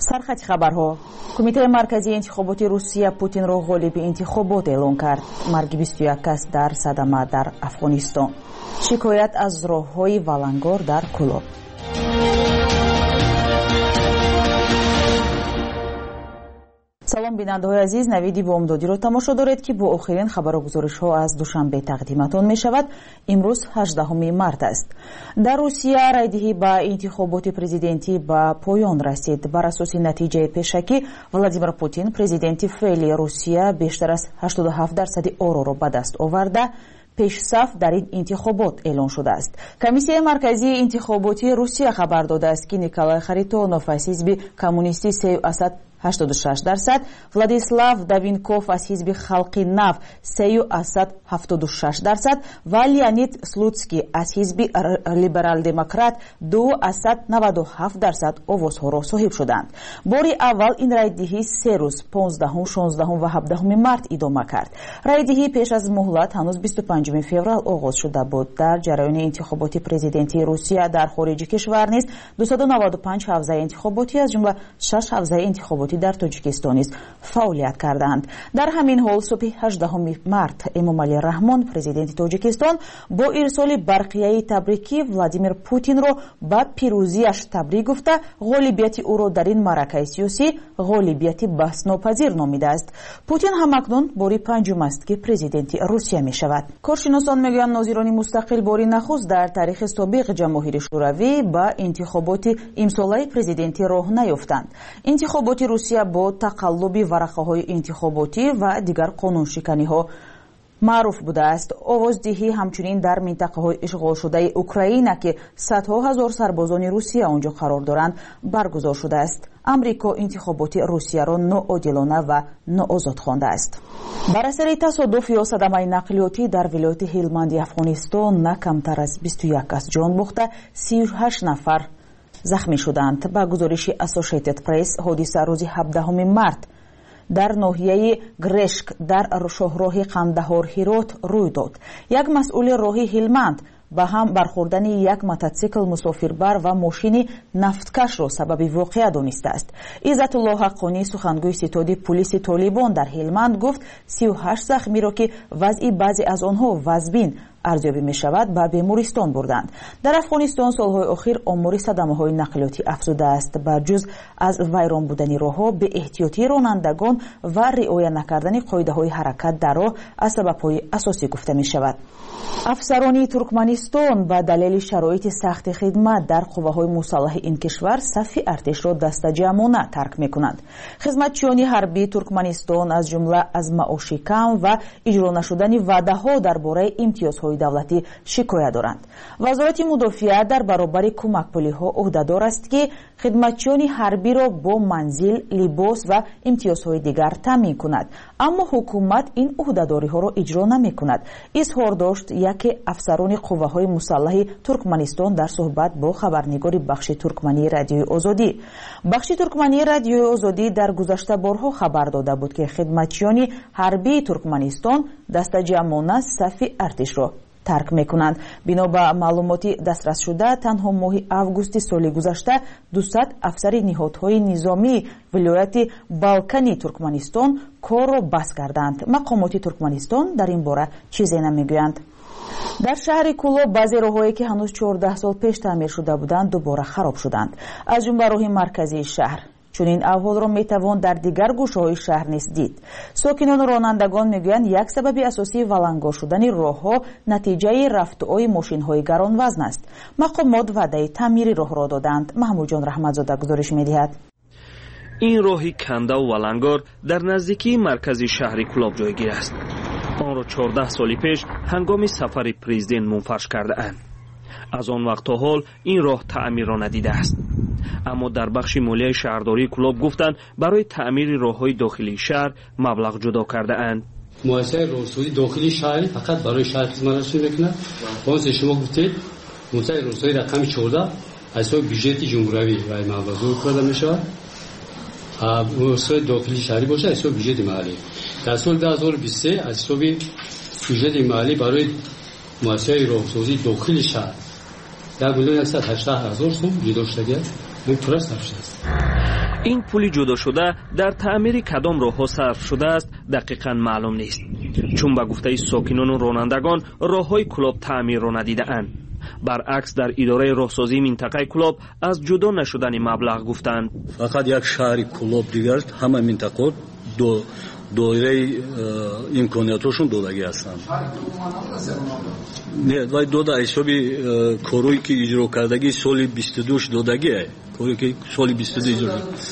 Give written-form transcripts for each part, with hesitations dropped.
сархати хабарҳо. Кумитаи марказии интихоботи Русия Путинро ғолиби интихобот эълон кард. Марги 21 кас дар садама дар Афғонистон. Шикоят аз роҳҳои валангор дар Кӯлоб. салом бинандаҳои азиз, навиди бомдодиро тамошо доред ки бо охирин хабару гузоришҳо аз душанбе тақдиматон мешавад. имрӯз 18 март аст. дар Русия райдиҳӣ ба интихоботи президентӣ ба поён расид. бар асоси натиҷаи пешакӣ Владимир Путин президенти феъли Русия бештар аз 87% ороро ба даст оварда пешсаф дар ин интихобот эълон шудааст. Комиссияи марказии интихоботи Русия хабар додааст ки Николай Харитонов аз ҳизби коммунистӣ Сейю Асад 86%, Владислав Давинков аз ҳизби Халқи Нав Сейю Асад 76% ва Леонид Слуцкий аз ҳизби Либерал-демократ Дуу Асад 97% овозҳоро соҳиб шуданд. Бори аввал ин райдиҳӣ 3 рӯз 15, 16 ва 17 март идома кард. Райдиҳӣ пеш аз муҳлат ҳанӯз 25 феврал оғоз шуда буд. Дар ҷараёни интихоботи президентии Русия дар хориҷи кишвар низ 295 ҳавзаи интихоботӣ аз ҷумла 6 ҳавзаи интихоботӣ дар Тоҷикистон низ фаъолият карданд. Дар ҳамин ҳол субҳи 18 март Эмомалӣ Раҳмон президенти Тоҷикистон бо ирсоли барқияи табрикӣ Владимир Путинро ба пирӯзияш табрик гуфта ғолибияти ӯро дар ин маъракаи сиёсӣ ғолибияти баҳснопазир номидааст. Путин ҳамакнун бори панҷум аст ки президенти Русия мешавад. Коршиносон мегӯянд нозирони мустақил бори нахуст дар таърихи собиқ ҷамоҳири шӯравӣ ба интихоботи имсолаи президентӣ роҳ наёфтанд. Интихоботи Русия бо тақаллуби варақаҳои интихоботӣ ва дигар қонуншиканиҳо маъруф будааст. Овоздиҳӣ ҳамчунин дар минтақаҳои ишғолшудаи Украина ки садҳо ҳазор сарбозони Русия онҷо қарор доранд баргузор шудааст. Амрико интихоботи Русияро ноодилона ва ноозод хондааст. Бар асари тасодуф ё садамаи нақлиётӣ дар вилояти Ҳилманди Афғонистон на камтар аз 21 кас ҷон бохта 38 нафар захмӣ шуданд. Ба гузориши Associated Press ҳодиса рӯзи 17 март дар ноҳияи Грешк дар шоҳроҳи Қандаҳор-Ҳирот рӯй дод. Як масъули роҳи Ҳилманд ба ҳам бархӯрдани як мототсикл мусофирбар ва мошини нафткашро сабаби воқеа донистааст. Иззатулло Ҳаққонӣ сухангӯи ситоди пулиси Толибон дар Ҳилманд гуфт 38 захмиро ки вазъи баъзе аз онҳо вазбин арзёбӣ мешавад ба бемористон бурданд. Дар Афғонистон солҳои охир омори садамаҳои нақлиётӣ афзудааст. Ба ҷуз аз вайрон будани роҳҳо, беэҳтиётии ронандагон ва риоя накардани қоидаҳои ҳаракат дар роҳ аз сабабҳои асосӣ гуфта мешавад. афсарони Туркманистон ба далели шароити сахти хидмат дар қувваҳои мусаллаҳи ин кишвар сафи артишро дастаҷамона тарк мекунанд. Хизматчиёни ҳарбии Туркманистон аз ҷумла аз маоши кам ва иҷро нашудани ваъдаҳо дар бораи имтиёзҳои давлатӣ шикоят доранд. Вазорати мудофиа дар баробари кӯмакпулиҳо ӯҳдадор аст ки хидматчиёни ҳарбиро бо манзил, либос ва имтиёзҳои дигар таъмин кунад, аммо ҳукумат ин ӯҳдадориҳоро иҷро намекунад. изҳор дошт яке афсарони қувваҳои мусаллаҳи Туркманистон дар суҳбат бо хабарнигори бахши туркмании радиои озодӣ. Бахши туркмании радиои озодӣ дар гузашта борҳо хабар дода буд ки хидматчиёни ҳарбии Туркманистон дастаҷамона сафи артишро тарк мекунанд. Бино ба маълумоти дастрасшуда танҳо моҳи августи соли гузашта 200 афсари ниҳодҳои низомии вилояти Балкани Туркманистон корро бас карданд. мақомоти Туркманистон дар ин бора чизе намегӯянд. дар шаҳри Кӯлоб баъзе роҳҳое ки ҳанӯз 14 сол пеш таъмир шуда буданд дубора хароб шуданд. аз ҷумла роҳи марказии шаҳр. чунин аҳволро метавон дар дигар гӯшаҳои шаҳр низ дид. сокинону ронандагон мегӯянд як сабаби асосии валангор шудани роҳҳо натиҷаи рафтуои мошинҳои гаронвазн аст. мақомот ваъдаи таъмири роҳро доданд. маҳмудҷон раҳматзода гузориш медиҳад. ин роҳи кандаву валангор дар наздикии маркази шаҳри Кӯлоб ҷойгир аст. онро 14 соли пеш ҳангоми сафари президент мунфарш кардаанд. аз он вақт то ҳол ин роҳ таъмирро надидааст. аммо дар бахши молияи шаҳрдории Кӯлоб гуфтанд барои таъмири роҳҳои дохилии шаҳр маблағ ҷудо кардаанд. муассисаи роҳсозии дохилии шаҳри фақат барои шаҳр хизматрасонӣ мекунад. онсе шумо гуфтед муассисаи роҳсозии рақами 14 аз ҳисоби бюджети ҷумҳуравӣ ва маблағ карда мешавад. муассисаи дохилии шаҳрӣ бошад аз ҳисоби бюджети маҳаллӣ. дар соли 2023 аз ҳисоби бюджети маҳаллӣ барои муассисаи роҳсозии дохили шаҳр 1,180,000 сум ҷудо шудагиаст. این پول جدا شده در تعمیر کدام راه‌ها صرف شده است دقیقاً معلوم نیست، چون به گفته ساکنان و رانندگان راه‌های کلاب تعمیر را ندیده‌اند. برعکس در اداره راهسازی منطقه کلاب از جدا نشدن مبلغ گفتند. فقط یک شهر کلاب دیگر همه منطقه دایره امکاناتشون دادگی هستند. نه وای داده حسابی کاری که اجرا کردگی سال 22 دادگی کاری که سال 22 اجرا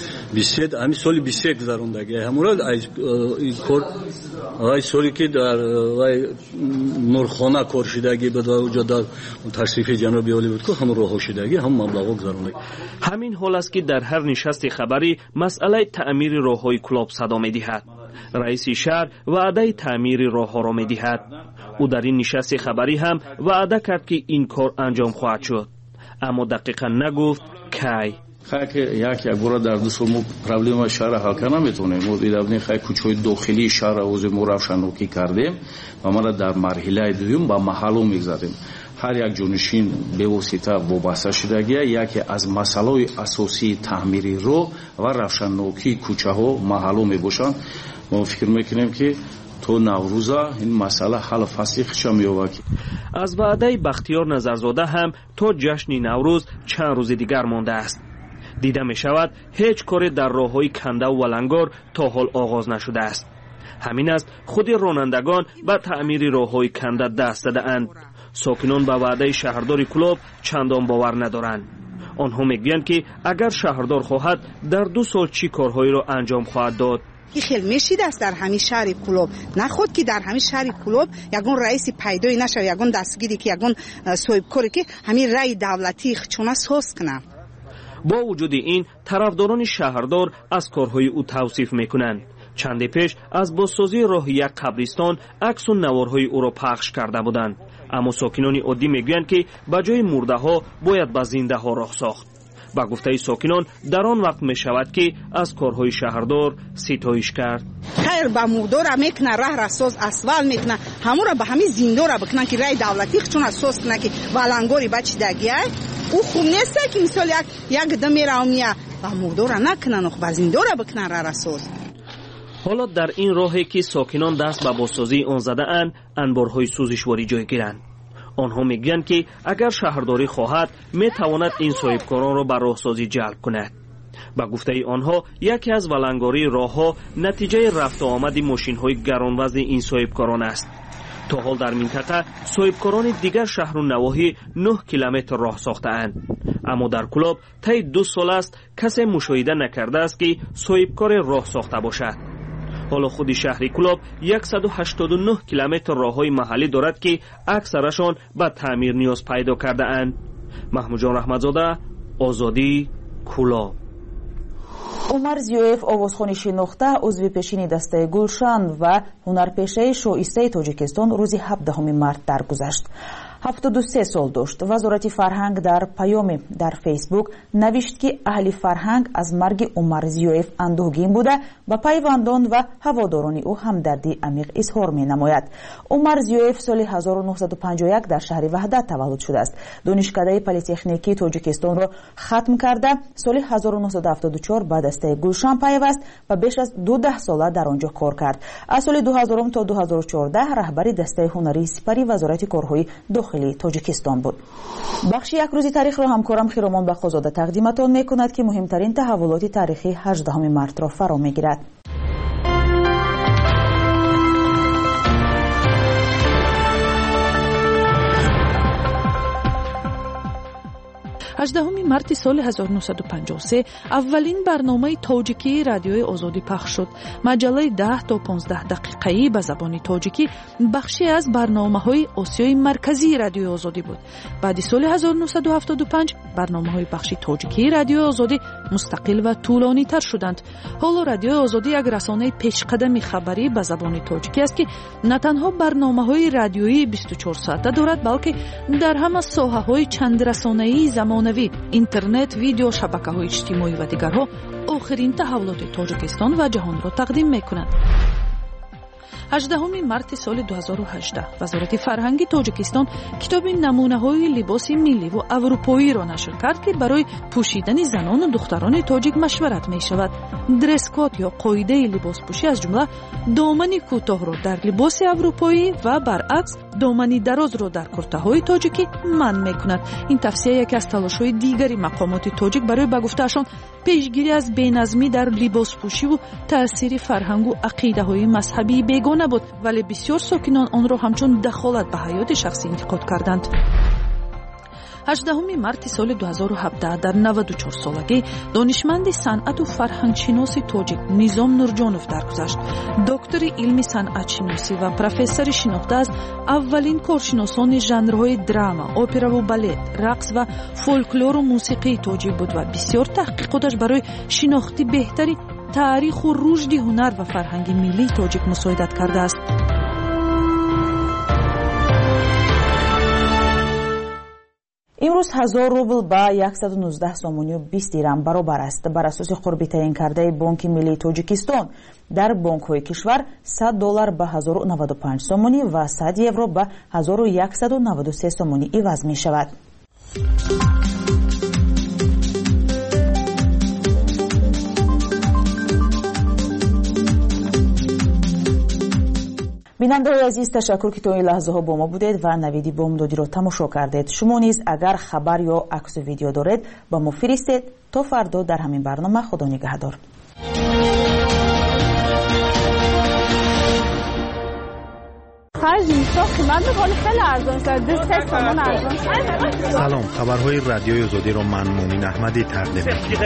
23 همین سال 23 گذروندگی همون این کار وای سالی که در وای نورخانه کار شدگی به اونجا در تشریف جناب عالی بود که همون راه شدگی هم مبلغ گذروندگی. همین حال است که در هر نشست خبری مسئله تعمیر راه‌های کلاب صدا می‌دهد. رئیس شهر وعده تعمیر راه‌ها را می‌دهد. او در این نشست خبری هم وعده کرد که این کار انجام خواهد شد، اما دقیقاً نگفت کی. خاک یک گوره در دو سال پرابلم شهر حل کنه نمیتونیم. ما دیدیم خاک کوچه‌های داخلی شهر اوز ما روشنوکی کردیم و ما را در مرحله دوم با محله میگذاریم. هر یک جانشین به واسطه وابسته شدگی یکی از مسائل اساسی تعمیری رو و روشنوکی کوچه‌ها محله میباشند. ما فکر میکنیم که تو نوروزا این مسئله حل فصیح می‌یابد. از وعده بختیار نظرزاده هم تا جشن نوروز چند روز دیگر مانده است. دیده می شود هیچ کاری در راه‌های کنده و ولنگار تا حال آغاز نشده است. همین است خود رانندگان به تعمیر راه‌های کنده دست داده‌اند. ساکنان به وعده شهردار کلاب چندان باور ندارند. آنها میگویند که اگر شهردار خواهد در 2 سال چی کارهایی را انجام خواهد داد. خیلی میشید است در همین شهر کلاب نخود که در همین شهر کلاب یگون رئیس پیدایی نشه، یگون دستگیری که یگون صاحبکاری که همین رای دولتی چونه ساز کنه. با وجود این طرفداران شهردار از کارهای او توصیف میکنند. چندی پیش از بازسازی راه یک قبرستان عکس و نوارهای او را پخش کرده بودند، اما ساکنان عادی میگویند که به جای مرده ها باید به زنده ها راه ساخت. با گفته ساکنان در آن وقت می شود که از کارهای شهردار ستایش کرد. خیر با مردار میکنه، راه را ساز اسفال میکنه، همون را به همین زنده را بکنن که رای دولتی چون اساس کنه که ولنگاری بچ دگیه او خوب نیست که مثال یک دمی را میه با مردار نکنن و با زنده را بکنن راه را ساز. حالا در این راهی که ساکنان دست به بازسازی آن زده اند انبارهای سوزشواری جای گیرند. آنها میگویند که اگر شهرداری خواهد میتواند این صاحبکاران را به راهسازی جلب کند. با گفته آنها یکی از ولنگاری راهها نتیجه رفت و آمد ماشین‌های گرانوزن این صاحبکاران است. تا حال در منطقه صاحبکاران دیگر شهر و نواحی 9 کیلومتر راه ساخته‌اند، اما در کلاب طی 2 سال است کسی مشاهده نکرده است که صاحبکار راه ساخته باشد. حالا خود شهر کلاب 189 کیلومتر راههای محلی دارد که اکثرشان به تعمیر نیاز پیدا کرده اند. محمود جان رحمتزاده، آزادی، کلاب. عمر زیویف آوازخوانی شناخته عضو پیشین دسته گلشن و هنرپیشه شایسته تاجیکستان روز 17 مارت درگذشت. 73 سال داشت. وزارت فرهنگ در پیامی در فیسبوک نوشت که اهل فرهنگ از مرگ عمر زیویف اندوهگین بوده و پیوندان و هواداران او همدردی عمیق اظهار می نماید. عمر زیویف سال 1951 در شهر وحدت تولد شده است. دانشکده پلیتکنیکی تاجیکستان را ختم کرده. سال 1974 به دسته گلشن پیوست و بیش از 12 ساله در آنجا کار کرد. از سال 2000 تا 2014 رهبری دسته هنری سپری وزارت کارهای داخلی تاجیکستان بود. بخش یک روزی تاریخ را همکارم خیرامان بخشزاده تقدیمتان میکند که مهمترین تحولات تاریخی 18 مارت را فرا میگیرد. 18 مارت سال 1953 اولین برنامه تاجیکی رادیوی آزادی پخش شد. مجله 10 تا 15 دقیقه‌ای به زبان تاجیکی بخشی از برنامه‌های آسیای مرکزی رادیوی آزادی بود. بعد سال 1975 برنامه‌های بخش تاجیکی رادیوی آزادی مستقل و طولانی تر شدند. حالا رادیوی آزادی یک رسانه پیشقدم خبری به زبان تاجیکی است که نه تنها برنامه‌های رادیویی 24 ساعته دارد بلکه در همه ساحه‌های چند رسانه‌ای زمانوی، اینترنت، ویدیو، شبکه‌های اجتماعی و دیگرها آخرین تحولات تاجیکستان و جهان را تقدیم می‌کنند. 18 марти соли 2018 вазорати фарҳанги тоҷикистон китоби намунаҳои либоси миллӣ ва аврупоиро нашр кард ки барои пӯшидани занону духтарони тоҷик машварат мешавад. дресс-код ё қоидаи либоспӯшӣ аз ҷумла домани кӯтоҳро дар либоси аврупоӣ ва баръакс домани дарозро дар куртаҳои тоҷикӣ манъ мекунад. ин тавсия яке аз талошҳои дигари мақомоти тоҷик барои ба гуфтаашон пешгирӣ аз беназмӣ дар либоспӯшиву таъсири фарҳангу ақидаҳои мазҳабии бегона буд, вале бисёр сокинон онро ҳамчун дахолат ба ҳаёти шахсӣ интиқод карданд. 18 марти соли 2017 дар 94 солагӣ донишманди санъату фарҳангшиноси тоҷик Низом Нурҷонов даргузашт. доктори илми санъатшиносӣ ва профессори шинохта аз аввалин коршиносони жанрҳои драма, операву балет, рақс ва фолклору мусиқии тоҷик буд ва бисёр таҳқиқоташ барои шинохти беҳтари таъриху рушди ҳунар ва фарҳанги миллии тоҷик мусоидат кардааст. имрӯз 1000 рубл ба 119 сомонию 20 дирам баробар аст. бар асоси қурбитарин кардаи бонки миллии тоҷикистон дар бонкҳои кишвар $100 ба 1095 сомонӣ ва 100 евро ба 1193 сомонӣ иваз мешавад. бинандаҳои азиз, ташаккур ки то ин лаҳзаҳо бо мо будед ва навиди бомдодиро тамошо кардед. шумо низ агар хабар ё аксу видео доред ба мо фиристед. то фардо дар ҳамин барнома. худо нигаҳдор. سلام، خبرهای رادیوی آزادی را من مومن احمدی تقدیم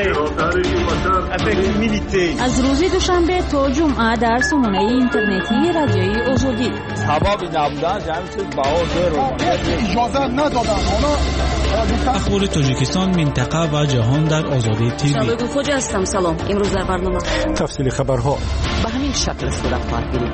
می‌کنم. از روز دوشنبه تا جمعه در سامانه اینترنتی رادیوی آزادی. سبب نبودن جمع چیز بهار اجازه ندادن. اخبار تاجیکستان، منطقه و جهان در آزادی تیوی. سلام خوجا هستم. سلام. امروز در برنامه تفصیل خبرها به همین شکل صورت خواهد گرفت.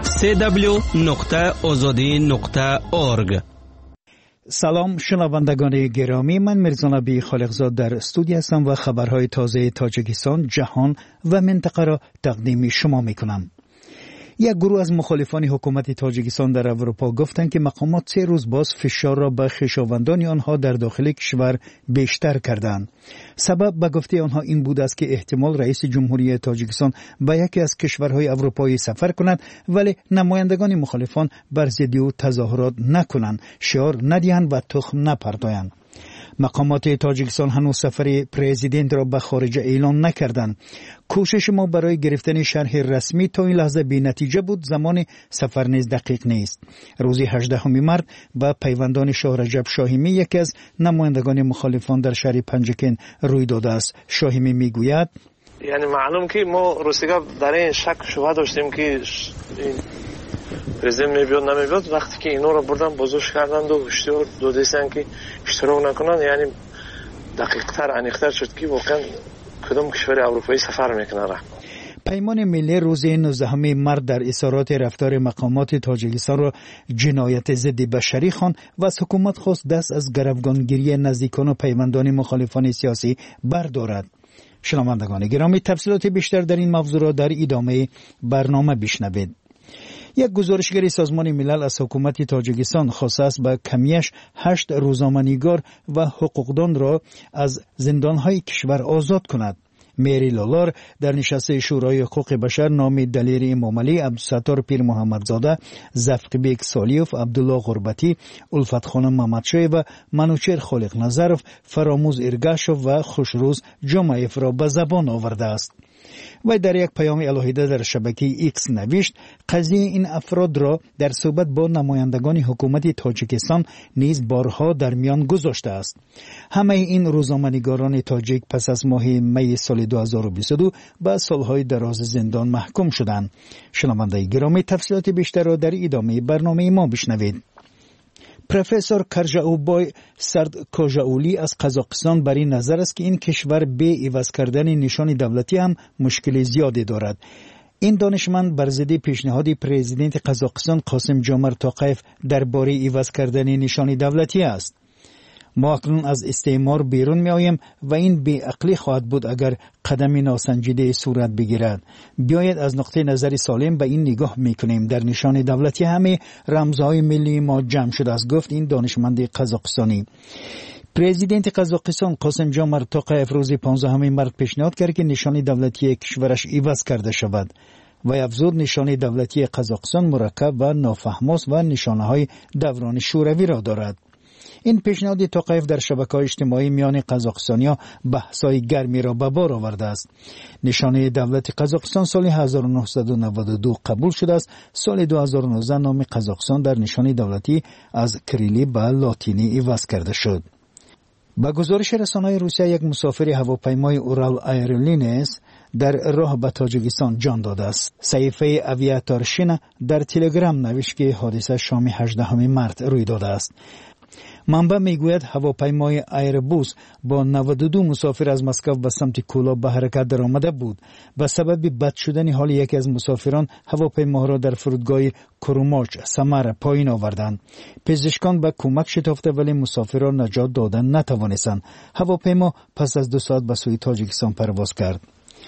www.azadi.org. سلام شنوندگان گرامی، من میرزا نبی خالقزاد در استودیو هستم و خبرهای تازه تاجیکستان، جهان و منطقه را تقدیم شما میکنم. یک گروه از مخالفان حکومت تاجیکستان در اروپا گفتند که مقامات 3 روز باز فشار را به خویشاوندان آنها در داخل کشور بیشتر کردند. سبب به گفته آنها این بود است که احتمال رئیس جمهوری تاجیکستان به یکی از کشورهای اروپایی سفر کند، ولی نمایندگان مخالفان بر ضد او تظاهرات نکنند، شعار ندهند و تخم نپردازند. مقامات تاجیکستان هنوز سفر پرزیدنت را به خارج اعلان نکردند. کوشش ما برای گرفتن شرح رسمی تا این لحظه بی نتیجه بود. زمان سفر نیز دقیق نیست. روز 18 مارت با پیوندان شاه رجب شاهیمی، یکی از نمایندگان مخالفان در شهر پنجکن روی داده است. شاهیمی میگوید یعنی معلوم که ما روسیگا در این شک شبه داشتیم که پرزیدنت میبیاد نمیبیاد. وقتی که اینا رو بردن بازداشت کردند و هشدار دادن که اشتراک نکنن، یعنی دقیق‌تر انیق‌تر شد که واقعا کدام کشور اروپایی سفر میکنه. پیمان ملی روز 19 مارت در اظهارات رفتار مقامات تاجیکستان را جنایت ضد بشری خواند و از حکومت خواست دست از گروگانگیری نزدیکان و پیوندان مخالفان سیاسی بردارد. شنوندگان گرامی، تفصیلات بیشتر در این موضوع را در ادامه برنامه بشنوید. یک گزارشگر سازمان ملل از حکومت تاجیکستان خواسته است به کمیش 8 روزنامه‌نگار و حقوقدان را از زندان‌های کشور آزاد کند. میری لالار در نشست شورای حقوق بشر نام دلیر امامعلی، عبدالستار پیر محمدزاده، زفقبیک سالیوف، عبدالله غربتی، الفت خانم محمدشاه و منوچهر خالق نظرов فراموز ارگاشov و خوشروز جمعیف را به زبان آورده است. و در یک پیام الهیده در شبکه ایکس نوشت قضیه این افراد را در صحبت با نمایندگان حکومت تاجیکستان نیز بارها در میان گذاشته است. همه این روزنامه‌نگاران تاجیک پس از ماه می سال 2022 به سالهای دراز زندان محکوم شدند. شنوندگان گرامی، تفصیلات بیشتر را در ادامه برنامه ما بشنوید. پروفسور کرجاوبای سردکوژاولی از قزاقستان بر این نظر است که این کشور به عوض کردن نشان دولتی هم مشکل زیادی دارد. این دانشمند بر ضد پیشنهاد پرزیدنت قزاقستان قاسم جمهور توقیف درباره عوض کردن نشان دولتی است. ما اکنون از استعمار بیرون می آییم و این بی‌عقلی خواهد بود اگر قدم ناسنجیده صورت بگیرد. بیاید از نقطه نظر سالم به این نگاه میکنیم. در نشان دولتی همه رمزهای ملی ما جمع شده است، گفت این دانشمند قزاقستانی. پرزیدنت قزاقستان قاسم جمعت توقیف روز 15 مارت پیشنهاد کرد که نشان دولتی کشورش عوض کرده شود و افزود نشان دولتی قزاقستان مرکب و نافهم‌است و نشانه‌های دوران شوروی را دارد. این پیشنهاد توقیف در شبکه‌های اجتماعی میان قزاقستانی‌ها بحث‌های گرمی را به بار آورده است. نشانه دولت قزاقستان سال 1992 قبول شده است. سال 2019 نام قزاقستان در نشان دولتی از کریلی به لاتینی عوض کرده شد. با گزارش رسانه‌های روسیه یک مسافر هواپیمای اورال ایرلاینز در راه به تاجیکستان جان داده است. صحیفه اویاتار شین در تلگرام نوشت که حادثه شام 18 مارت روی داده است. منبع میگوید هواپیمای ایربوس با 92 مسافر از مسکو به سمت کولا به حرکت در آمده بود. به سبب بد شدن حال یکی از مسافران هواپیما را در فرودگاه کروماچ سمر پایین آوردند. پزشکان به کمک شتافته ولی مسافر را نجات دادن نتوانستند. هواپیما پس از 2 ساعت به سوی تاجیکستان پرواز کرد.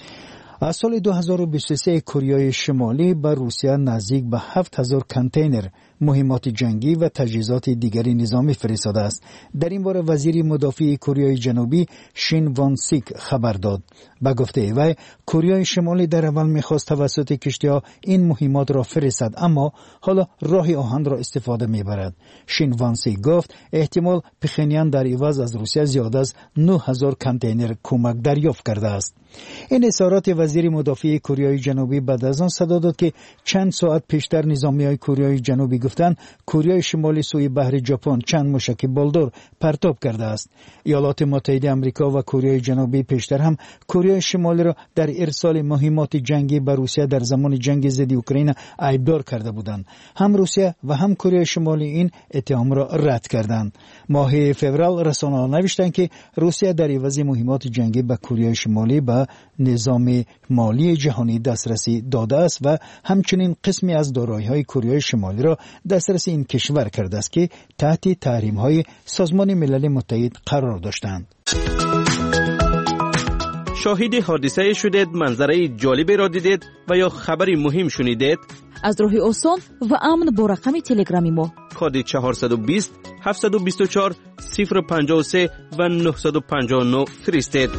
از سال 2023 کره شمالی به روسیه نزدیک به 7000 کانتینر مهمات جنگی و تجهیزات دیگری نظامی فرستاده است. در این باره وزیر مدافع کره جنوبی شین وان سیک خبر داد. با گفته وی کره شمالی در اول می‌خواست توسط کشتی‌ها این مهمات را فرستد، اما حالا راه آهن را استفاده می‌برد. شین وان سیک گفت احتمال پخنیان در عوض از روسیه زیاده از 9000 کانتینر کمک دریافت کرده است. این اظهارات وزیر مدافع کره جنوبی بعد از آن صدا داد که چند ساعت پیشتر نظامیای کره جنوبی گفتند کره شمالی سوی بحر ژاپن چند موشک بالدور پرتاب کرده است. ایالات متحده آمریکا و کره جنوبی پیشتر هم کره شمالی را در ارسال مهمات جنگی به روسیه در زمان جنگ ضد اوکراین ایبدار کرده بودند. هم روسیه و هم کره شمالی این اتهام را رد کردند. ماه فوریه رسانه‌ها نوشتند که روسیه در عوض مهمات جنگی به کره شمالی به نظام مالی جهانی دسترسی داده است و همچنین قسمی از دارایی‌های کره شمالی را دسترسی این کشور کرده است که تحت تحریم‌های سازمان ملل متحد قرار داشتند. شاهد حادثه شدید، منظره جالبی را دیدید و یا خبری مهم شنیدید؟ از راه آسان و امن با رقم تلگرامی ما کد 420 724 053 و 959 فرستید.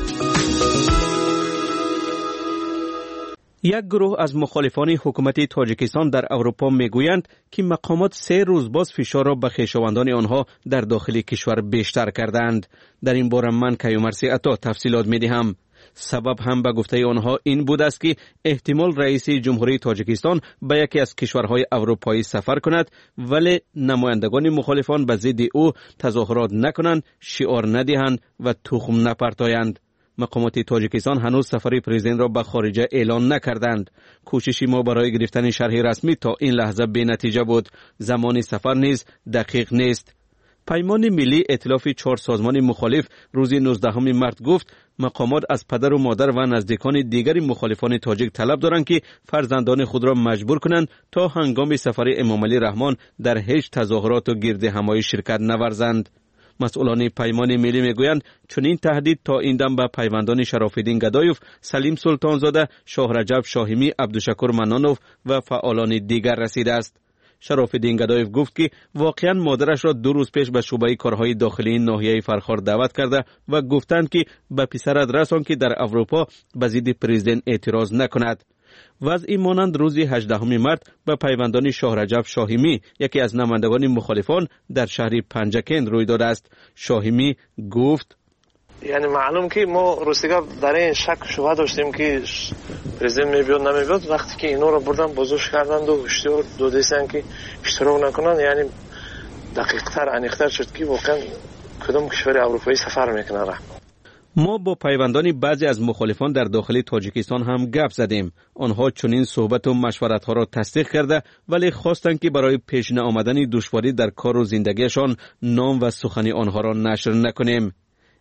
یک گروه از مخالفان حکومت تاجیکستان در اروپا میگویند که مقامات 3 روز باز فشار را به خویشاوندان آنها در داخل کشور بیشتر کردند. در این باره من کیومرثی عطا تفصیلات میدهم. سبب هم به گفته آنها این بود است که احتمال رئیس جمهوری تاجیکستان به یکی از کشورهای اروپایی سفر کند ولی نمایندگان مخالفان به ضد او تظاهرات نکنند، شعار ندهند و تخم نپرتایند. مقامات تاجیکستان هنوز سفر پرزیدنت را به خارجه اعلان نکردند. کوشش ما برای گرفتن شرح رسمی تا این لحظه بی نتیجه بود. زمان سفر نیز دقیق نیست. پیمان ملی ائتلاف 4 سازمان مخالف روز 19 مارت گفت مقامات از پدر و مادر و نزدیکان دیگر مخالفان تاجیک طلب دارند که فرزندان خود را مجبور کنند تا هنگام سفر امام علی رحمان در هیچ تظاهرات و گرد همایی شرکت نورزند. مسئولان پیمان ملی میگویند چنین تهدید تا این دم به پیوندان شراف‌الدین گدایف، سلیم سلطانزاده، شاه رجب شاهمی، عبدالشکور منانوف و فعالان دیگر رسیده است. شراف‌الدین گدایف گفت که واقعا مادرش را 2 روز پیش به شعبه کارهای داخلی ناحیه فرخار دعوت کرده و گفتند که به پسرت رسان که در اروپا به ضد پرزیدنت اعتراض نکند. وضعی مانند روز 18 مارت به پیوندان شاه رجب شاهمی، یکی از نمایندگان مخالفان، در شهر پنجکند روی داده است. شاهمی گفت یعنی معلوم که ما روسیگا در این شک شبهه داشتیم که پرزیدنت میبیاد نمیبیاد. وقتی که اینا رو بردن بازوش کردند و هشدار دادن که اشتراک نکنند، یعنی دقیق‌تر انیختر شد که واقعا کدام کشور اروپایی سفر میکنه. ما با پیوندان بعضی از مخالفان در داخل تاجیکستان هم گپ زدیم. آنها چنین صحبت و مشورت ها را تصدیق کرده ولی خواستند که برای پیش آمدن دشواری در کار و زندگیشان نام و سخن آنها را نشر نکنیم.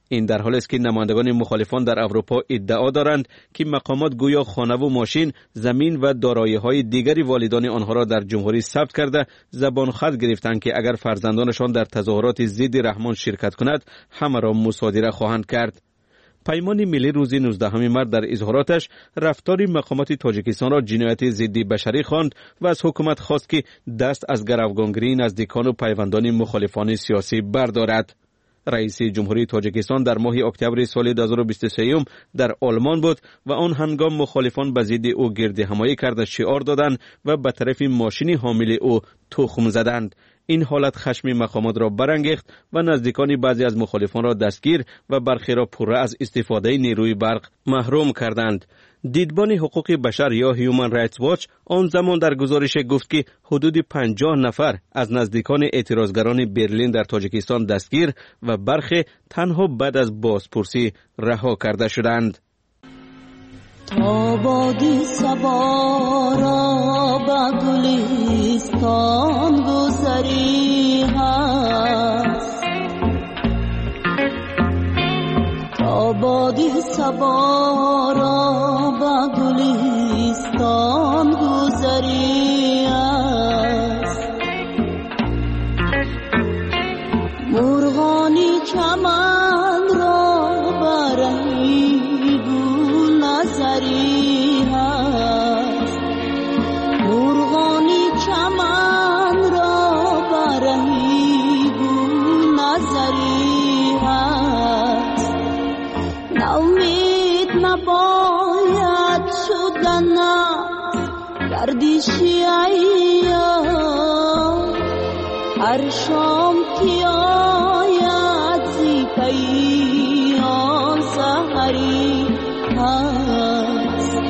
این در حالی است که نمایندگان مخالفان در اروپا ادعا دارند که مقامات گویا خانه و ماشین، زمین و دارایی‌های دیگری والدان آنها را در جمهوری ثبت کرده زبان خط گرفتند که اگر فرزندانشان در تظاهرات ضد رحمان شرکت کند همه را مصادره خواهند کرد. پیمان ملی روز 19 مارس در اظهاراتش رفتار مقامات تاجیکستان را جنایت ضد بشری خواند و از حکومت خواست که دست از گروگانگیری نزدیکان و پیوندان مخالفان سیاسی بردارد. رئیس جمهوری تاجیکستان در ماه اکتبر سال 2023 در آلمان بود و آن هنگام مخالفان به ضد او گردهمایی کرده شعار دادند و به طرف ماشین حامل او تخم زدند. این حالت خشم مقامات را برانگیخت و نزدیکان بعضی از مخالفان را دستگیر و برخی را پره از استفاده نیروی برق محروم کردند. دیدبان حقوق بشر یا هیومن رایتس واچ آن زمان در گزارش گفت که حدود 50 نفر از نزدیکان اعتراضگران برلین در تاجیکستان دستگیر و برخی تنها بعد از بازپرسی رها کرده شدند. آبادی سوارا با گلستان گذری هست، آبادی سوارا با گلستان گذری هست، مرغانی چمن را برهی گل نظری هست، مرغانی چمن را برهی گل نظری هست، ناامید نباید شدن گردشی ایام، هر شام که آید زی پیام سحری هست.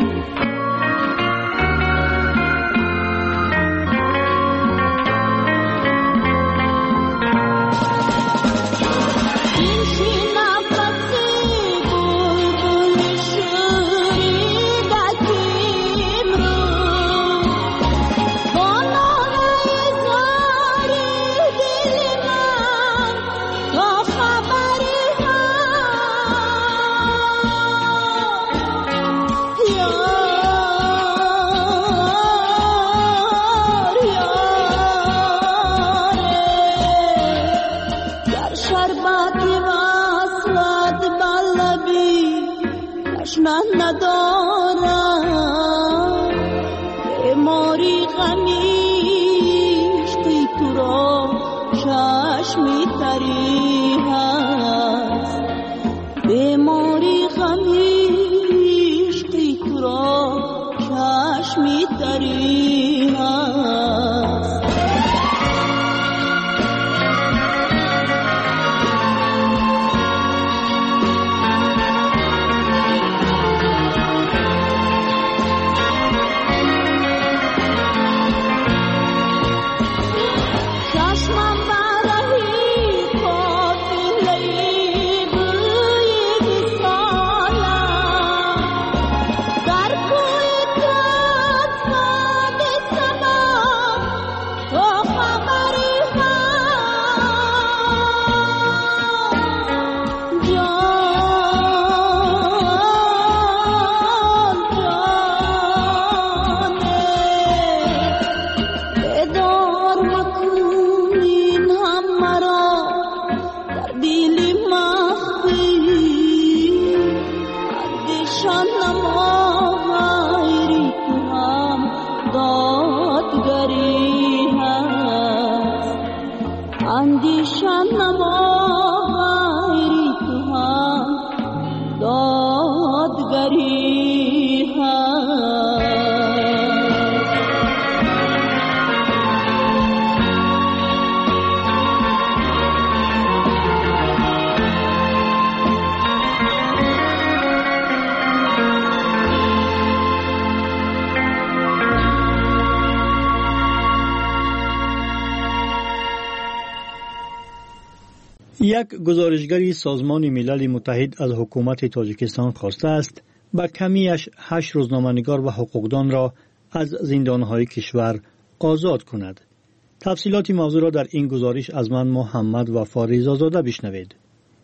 یک گزارشگری سازمان ملل متحد از حکومت تاجیکستان خواسته است با کمیش 8 روزنامه‌نگار و حقوقدان را از زندانهای کشور آزاد کند. تفصیلات موضوع را در این گزارش از من محمد وفا رضازاده بشنوید.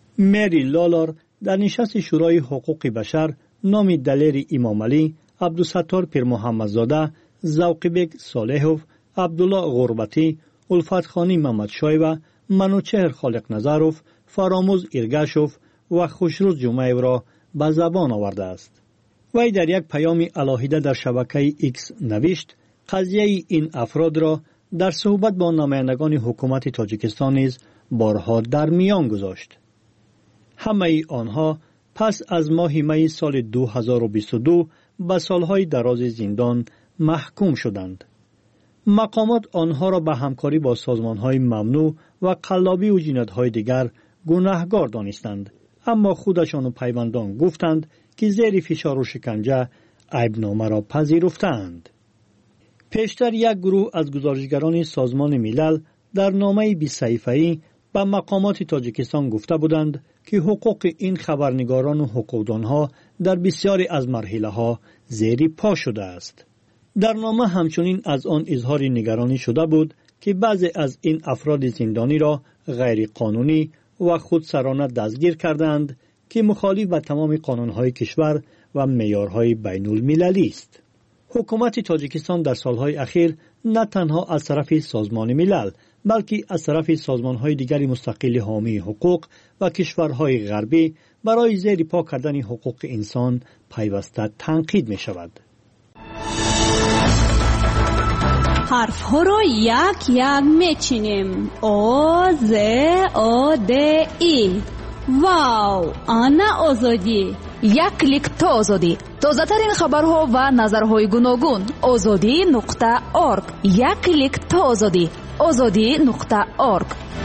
مری لالار در نشست شورای حقوق بشر نام دلیر امام علی، عبدالستار پیر محمدزاده، ذوقی‌بک صالحوف، عبدالله غربتی، الفت خانی محمد شای و منوچهر خالق نظروف، فراموز ایرگشوف و خوشروز جمعیو را به زبان آورده است. وی در یک پیام الهیده در شبکه ایکس نوشت قضیه این افراد را در صحبت با نمایندگان حکومت تاجیکستان نیز بارها در میان گذاشت. همه آنها پس از ماه می سال 2022 به سالهای دراز زندان محکوم شدند. مقامات آنها را به همکاری با سازمانهای ممنوع و قلابی و جنایت‌های دیگر گناهکار دانستند، اما خودشان و پیوندان گفتند که زیر فشار و شکنجه عیبنامه را پذیرفتند. پیشتر یک گروه از گزارشگران سازمان ملل در نامه 20 صفحه‌ای به مقامات تاجیکستان گفته بودند که حقوق این خبرنگاران و حقوقدانها در بسیاری از مرحله‌ها زیر پا شده است. در نامه همچنین از آن اظهار نگرانی شده بود که بعضی از این افراد زندانی را غیر قانونی و خودسرانه دستگیر کردند که مخالف به تمام قانون‌های کشور و معیارهای بین المللی است. حکومت تاجیکستان در سالهای اخیر نه تنها از طرف سازمان ملل بلکه از طرف سازمان‌های دیگر مستقل حامی حقوق و کشورهای غربی برای زیر پا کردن حقوق انسان پیوسته تنقید می‌شود. حرف ها رو یک یک میچینیم. او ز او د ای. واو، آنا آزادی. یک کلیک تا آزادی. تازه ترین خبرها و نظرهای گوناگون. azadi.org. یک کلیک تا آزادی. azadi.org.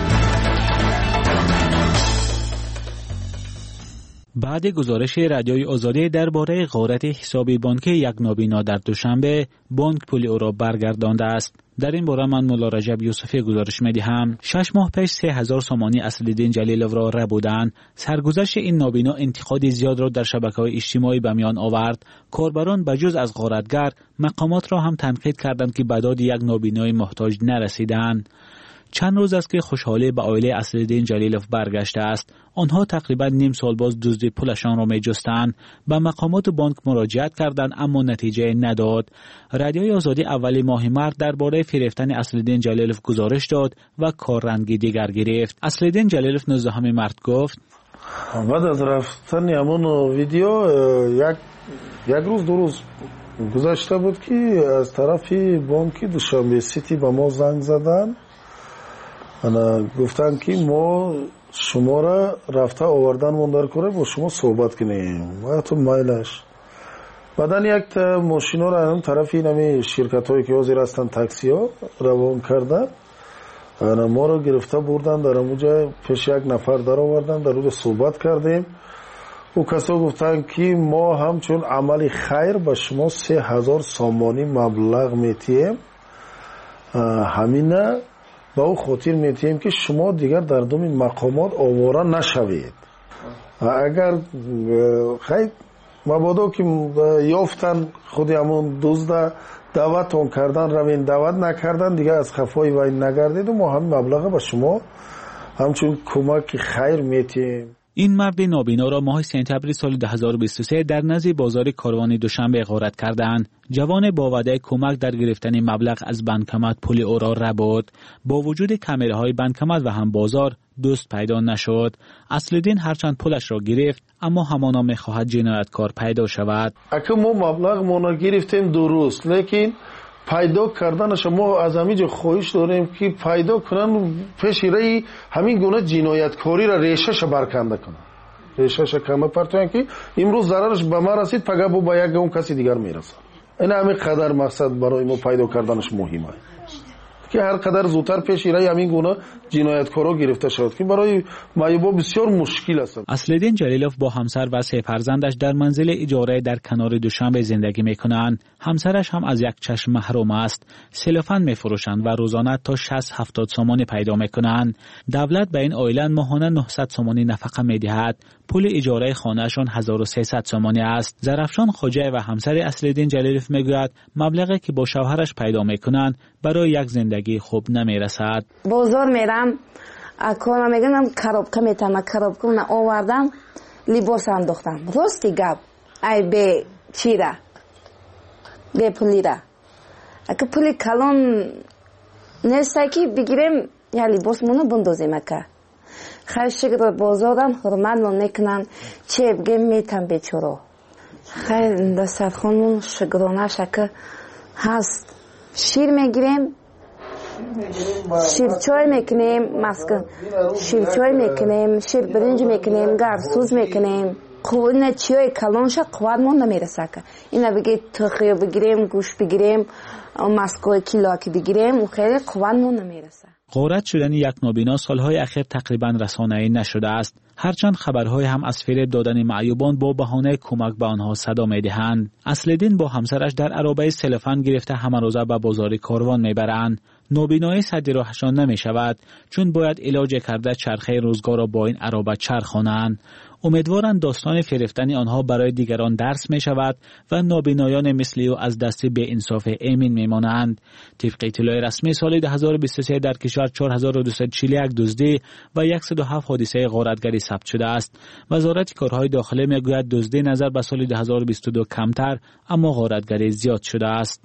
بعد گزارش رادیوی آزادی درباره غارت حساب بانکی یک نابینا در دوشنبه، بانک پول او را برگردانده است. در این باره من مولا رجب یوسفی گزارش می‌دهم. 6 ماه پیش 3000 سامانی اصل‌الدین جلیلوف را ربودند. سرگذشت این نابینا انتقاد زیاد را در شبکه‌های اجتماعی به میان آورد. کاربران بجز از غارتگر، مقامات را هم تنقید کردند که به داد یک نابینای محتاج نرسیدند. چند روز است که خوشحالی به عائله اصل‌الدین جلیلوف برگشته است. آنها تقریبا نیم سال باز دزد پولشان را می‌جستند. به مقامات بانک مراجعت کردند اما نتیجه نداد. رادیوی آزادی اول ماه مارس درباره فریفتن اصل‌الدین جلیلوف گزارش داد و کاررنگی دیگر گرفت. اصل‌الدین جلیلوف 19 مارس گفت: بعد از رفتن همون ویدیو یک روز دو روز گذشته بود که از طرف بانک دوشنبه سیتی به ما زنگ زدن. گفتن که ما شما را رفته آوردن مندر کنه با شما صحبت کنیم و تو مایلش بعدن یک ماشین ها را هم طرف این شرکت هایی که حاضر هستن تاکسی ها روان کردن ما را گرفته بردن در اونجا پیش یک نفر در آوردن در اونجا صحبت کردیم. او کسا گفتن که ما همچون عمل خیر به شما 3000 سامانی مبلغ میتیم، همینه با او خاطر میتیم که شما دیگر در دم مقامات آواره نشوید. اگر خیلی مبادا که یافتن خود همون دزد دعوتون کردن روین دعوت نکردن دیگر از خفای وای نگردید و ما هم مبلغ به شما همچون کمک خیر میتیم. این مرد نابینا را ماه سپتامبر سال 2023 در نزد بازار کاروان دوشنبه غارت کردند. جوان با وعده کمک در گرفتن مبلغ از بانکمت پول او را ربود. با وجود کامراهای بانکمت و هم بازار دوست پیدا نشد. اصل‌الدین هرچند پولش را گرفت اما همانا می‌خواهد جنایتکار پیدا شود. اگه ما مبلغ ما گرفتیم درست، لیکن پیدا کردنش ما از همینجا خواهش داریم که پیدا کنن پیش رای همین گونه جنایتکاری را ریشهش برکنده کنن، ریشهش کمه پرتوین که امروز ضررش به ما رسید پگه با یک اون کسی دیگر میرسه. این همین قدر مقصد برای ما پیدا کردنش مهمه که هر قدر زودتر پیش رای همین گونه جنایتکارا گرفته شد که برای مایبا بسیار مشکل است. اصل‌الدین جلیلوف با همسر و 3 فرزندش در منزل اجاره در کنار دوشنبه زندگی میکنند. همسرش هم از یک چشم محروم است. سلوفان میفروشند و روزانه تا 60-70 سامانی پیدا میکنند. دولت به این عائله ماهانه 900 سامانی نفقه میدهد. پول اجاره خانهشان 1300 سامانی است. زرفشان خوجه و همسر اصل‌الدین جلیلوف میگوید مبلغی که با شوهرش پیدا میکنند برای یک زندگی خوب نمیرسد. بازار میرم акона мегӯям коробка метама коробка на овардам либос андохтам рости гап ай бе чира бе пулира ака пули калон неста ки бигирем я либос муно бундозем ака хайшигро бозорам ҳурматмо мекунан че бигем метам бечоро хай дастархонмон шигронаш ака ҳаст шир мегирем ширчой мекунем маска ширчой мекунем шир биринҷ мекунем гарсуз мекунем ина чиёи калонша қувватмон намерасака ина биге тухё бигирем гӯш бигирем маскои килоки бигирем хеле қувватмон намераса. غارت شدن یک نابینا سالهای اخیر تقریبا رسانه‌ای نشده است. هرچند خبرهای هم از فریب دادن معیوبان با بهانه کمک به آنها صدا می‌دهند. اصل‌الدین با همسرش در عرابه سلفن گرفته همه روزه به بازار کاروان می‌برند. نابینایی سد راهشان نمی‌شود چون باید علاج کرده چرخه روزگار را با این عرابه چرخانند. امیدوارند داستان فریفتن آنها برای دیگران درس می شود و نابینایان مثل او از دست به انصاف امین می مانند. طبق اطلاع رسمی سال 2023 در کشور 4241 دزدی و 107 حادثه غارتگری ثبت شده است. وزارت کارهای داخلی می گوید دزدی نظر به سال 2022 کمتر اما غارتگری زیاد شده است.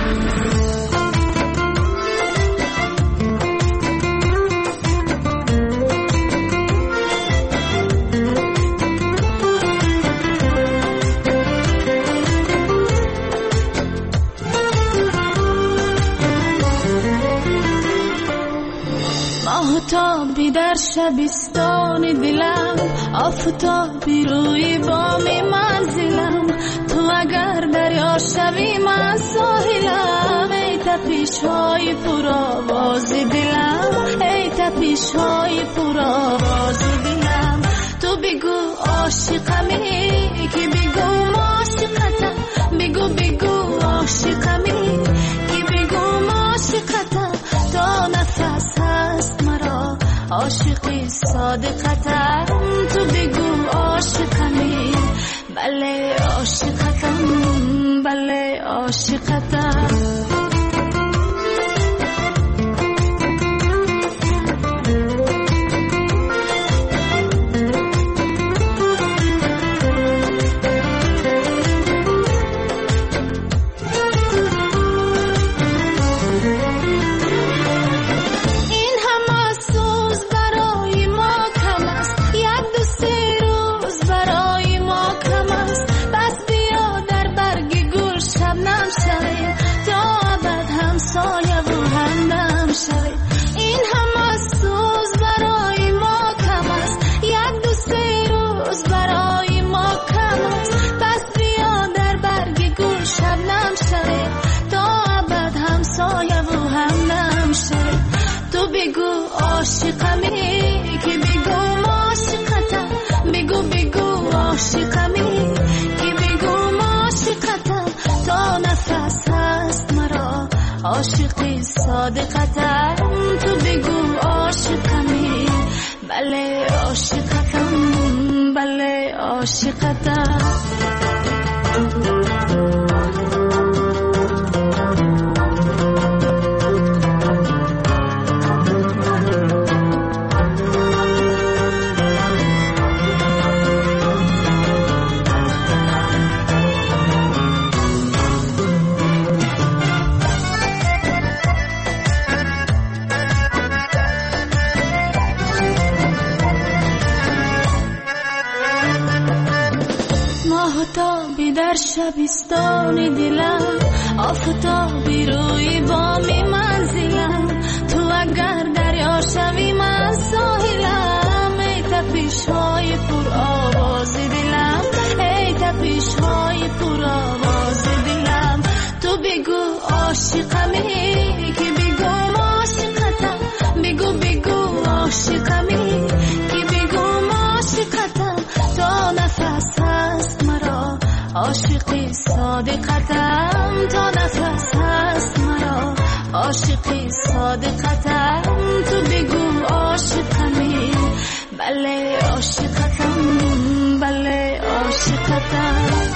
آفتابی در شبستان دلم آفتابی روی بام منزلم تو اگر دریا شوی من ساحلم ای تپش های پرآواز دلم ای تپش های پرآواز دلم تو بگو عاشقمی که بگو عاشقتم بگو عاشقمی که بگو عاشقتم تا نفس هست مرا عاشقی صادقتم تو بگو عاشقمی بله عاشقتم بله عاشقتم عاشقمی که بگو عاشقتم بگو عاشقمی که بگو عاشقتم تا نفس هست مرا عاشقی صادقتم تو بگو عاشقمی بله عاشقتم بله عاشقتم آفتابی در شبستان دلم آفتابی روی بام منزلم تو اگر دریا شوی من ساحلم ای تپش های پر آواز دلم ای تپش های پر آواز دلم تو بگو عاشقمی که بگو عاشقتم بگو عاشقمی که بگو عاشقتم تا نفس هست مرا عاشقی صادقتم تا نفس هست مرا عاشقی صادقتم تو بگو عاشقمی بله عاشقتم بله عاشقتم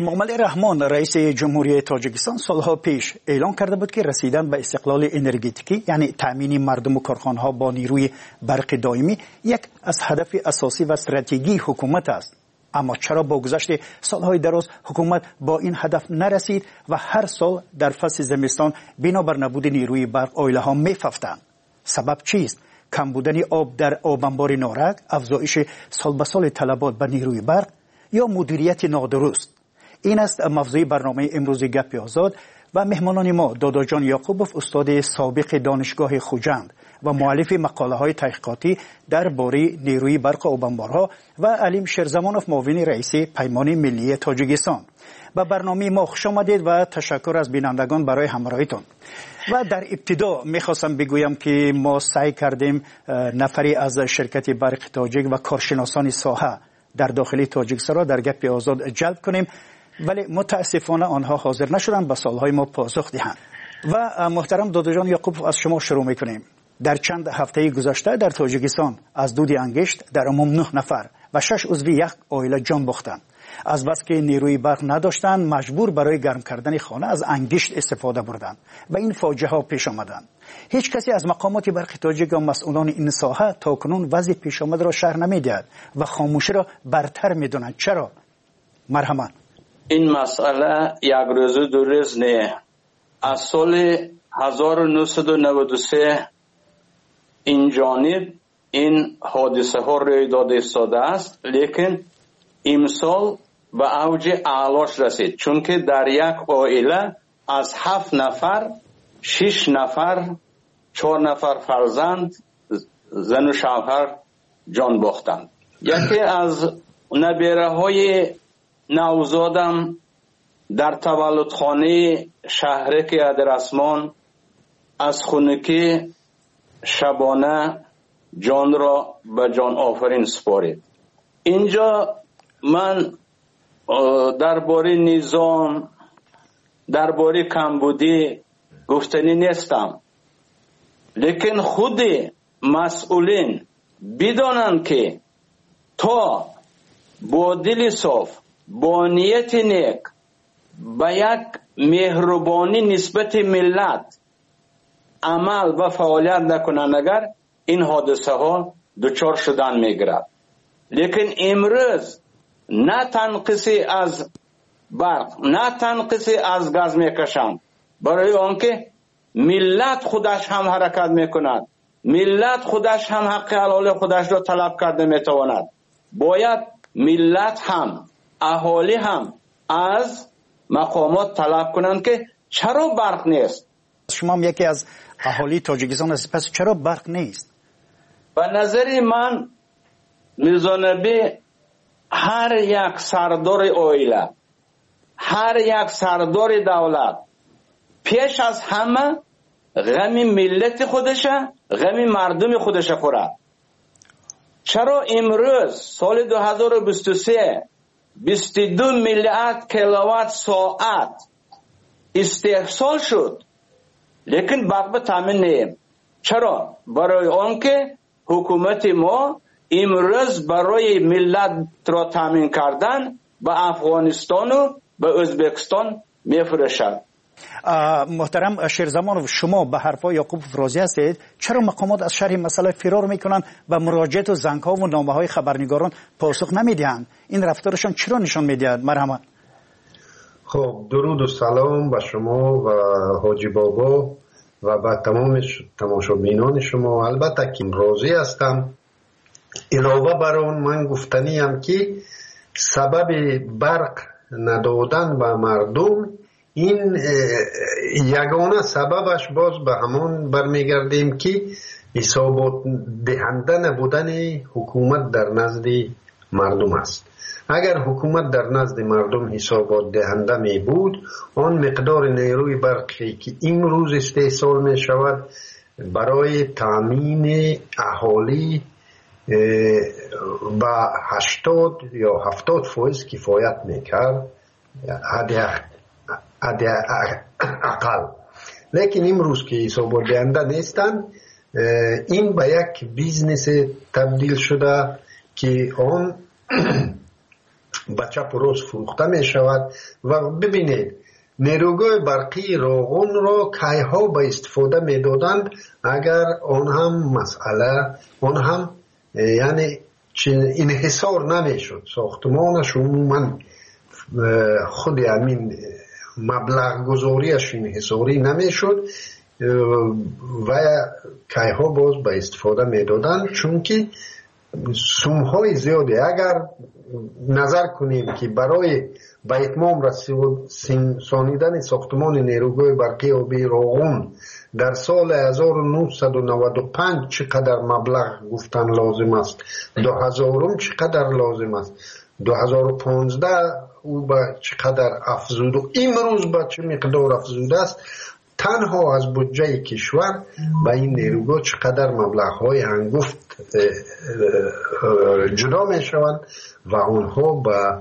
امامعلی رحمان رئیس جمهوری تاجیکستان سالها پیش اعلام کرده بود که رسیدن به استقلال انرژتیکی یعنی تامین مردم و کارخانه‌ها با نیروی برق دائمی یک از هدف اساسی و استراتژی حکومت است. اما چرا با گذشت سالهای دراز حکومت با این هدف نرسید و هر سال در فصل زمستان بنابر نبود نیروی برق عائله‌ها می‌ففتند؟ سبب چیست؟ کم بودن آب در آب انبار نارک، افزایش سال به سال طلبات به نیروی برق یا مدیریت نادرست؟ این است موضوع برنامه امروز گپ آزاد و مهمانان ما دادا جان یعقوبوف استاد سابق دانشگاه خوجند و مؤلف مقاله های تحقیقاتی درباره نیروی برق آب انبارها و علیم شیرزمانوف معاون رئیس پیمان ملی تاجیکستان. به برنامه ما خوش آمدید و تشکر از بینندگان برای همراهیتون. و در ابتدا میخواستم بگویم که ما سعی کردیم نفری از شرکت برق تاجیک و کارشناسان ساحه در داخل تاجیکستان را در گپ آزاد جلب کنیم، ولی متاسفانه آنها حاضر نشدند به سوالهای ما پاسخ دهند. و محترم دادا جان یعقوبوف از شما شروع میکنیم. در چند هفته گذشته در تاجیکستان از دود انگشت در عموم 9 نفر و 6 عضو یک عائله جان باختند. از بس که نیروی برق نداشتند مجبور برای گرم کردن خانه از انگشت استفاده بردند و این فاجعه ها پیش آمدند. هیچ کسی از مقامات برق تاجیک و مسئولان این ساحه تاکنون وضع پیش آمده را شرح نمیدهد و خاموشی را برتر میدانند. چرا؟ مرحمت. این مسئله یک روز دو روز نه. از سال 1993 این جانب این حادثه ها روی داده ایستاده است، لیکن امسال به اوج اعلاش رسید، چون که در یک عائله از 7 نفر 6 نفر 4 نفر فرزند زن و شوهر جان باختند. یکی از نبیره های نوزادم در تولدخانه شهرک ادرسمان از خونکی شبانه جان را به جان آفرین سپارید. اینجا من درباره نظام، درباره کمبودی گفتنی نیستم، لیکن خود مسئولین بدانند که تا با دل صاف، با نیت نیک، با یک مهربانی نسبت ملت عمل و فعالیت نکنند، اگر این حادثه ها دچار شدن میگیرد. لیکن امروز نه تنقیصی از برق، نه تنقیصی از گاز میکشند، برای آنکه ملت خودش هم حرکت میکند، ملت خودش هم حق حلال خودش را طلب کرده میتواند. باید ملت هم، اهالی هم از مقامات طلب کنند که چرا برق نیست. شما هم یکی از اهالی تاجیکستان هستید، پس چرا برق نیست؟ به نظر من میزانبی هر یک سردار عائله، هر یک سردار دولت پیش از همه غم ملت خودشه، غم مردم خودشه خورد. چرا امروز سال 2023 22 میلیارد کیلووات ساعت استحصال شد، لیکن برق به تامین نیم. چرا؟ برای آنکه حکومت ما امروز برای ملت را تامین کردن به افغانستان و به ازبکستان میفرشد. محترم شیرزمانوف، شما به حرفای یعقوبوف راضی هستید؟ چرا مقامات از شرح مسئله فرار میکنند و مراجعات و زنگ‌ها و نامه‌های خبرنگاران پاسخ نمیدهند؟ این رفتارشان چرا نشان میدهد؟ مرحمت. خب درود و سلام به شما و حاجی بابا و به تمام تماشابینان شما. البته که راضی هستم. علاوه بر اون من گفتنیم که سبب برق ندادن به مردم، این یگانه سببش باز به همان برمیگردیم که حسابات دهنده نبودن حکومت در نزد مردم است. اگر حکومت در نزد مردم حسابات دهنده می بود، آن مقدار نیروی برقی که امروز استحصال می شود برای تامین اهالی با 80 یا 70% کفایت میکرد حد اقل. لیکن امروز که حسابات دهنده نیستند، این به یک بیزنس تبدیل شده که آن به چپ و راست فروخته می شود. و ببینید نیروگاه برقی روغن را کیها به استفاده می دادند اگر آن هم مسئله آن هم یعنی انحصار نمی شد ساختمانش عموما خود همین مبلغ گذاریش انحصاری نمی شد و کیها باز به استفاده می دادند چون که سومهای زیادی اگر نظر کنیم که برای به اتمام رسانیدن ساختمان نیروگاه برقی آبی روغن در سال 1995 چقدر مبلغ گفتن لازم است 2000 چقدر لازم است 2015 او به چقدر افزود و امروز به چه مقدار افزوده است تنها از بودجه کشور به این نیروگاه چقدر مبلغ های هنگفت جدا می شوند و آنها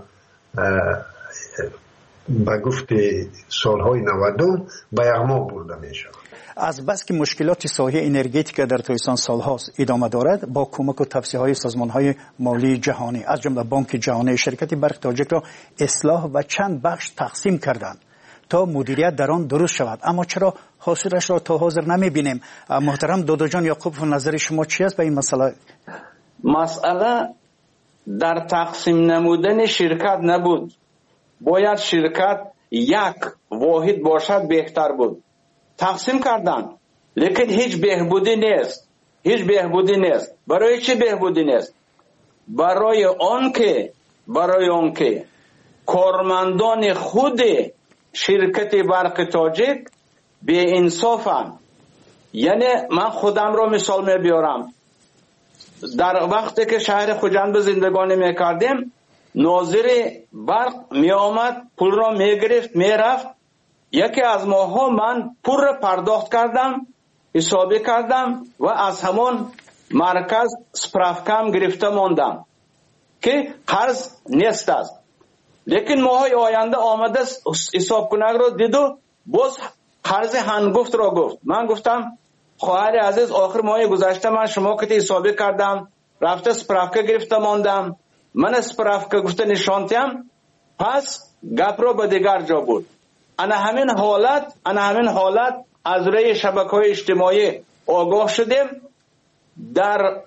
به گفت سالهای 90 به یغما برده می شوند. از بس که مشکلات ساحه انرژتیک در تویستان سالهاست ادامه دارد با کمک و توصیه‌های سازمان‌های مالی جهانی از جمله بانک جهانی شرکت برق تاجیک را اصلاح و چند بخش تقسیم کردند تا مدیریت در آن درست شود اما چرا حاصلش را تا حاضر نمی‌بینیم؟ محترم دادا جان یعقوب نظر شما چی است به این مسئله؟ مسئله در تقسیم نمودن شرکت نبود باید شرکت یک واحد باشد بهتر بود تقسیم کردن لیکن هیچ بهبودی نیست برای چه بهبودی نیست برای آن که کارمندان خود شرکت برق تاجیک بی انصافند یعنی من خودم را مثال می بیارم در وقتی که شهر خوجند زندگانی می کردیم ناظر برق می آمد پول را می گرفت می رفت یکی از ماها من پول را پرداخت کردم حسابی کردم و از همان مرکز سپرافکم گرفته ماندم که قرض نیست است لیکن ماهای آینده آمده حساب کنگ را دید و باز قرض هنگفت را گفت من گفتم خواهر عزیز آخر ماه گذشته من شما که حسابی کردم رفته سپرافکه گرفته ماندم من سپرافکه گفته نشانتیم پس گپ را به دیگر جا بود انا همین حالت از روی شبکه‌های اجتماعی آگاه شدیم در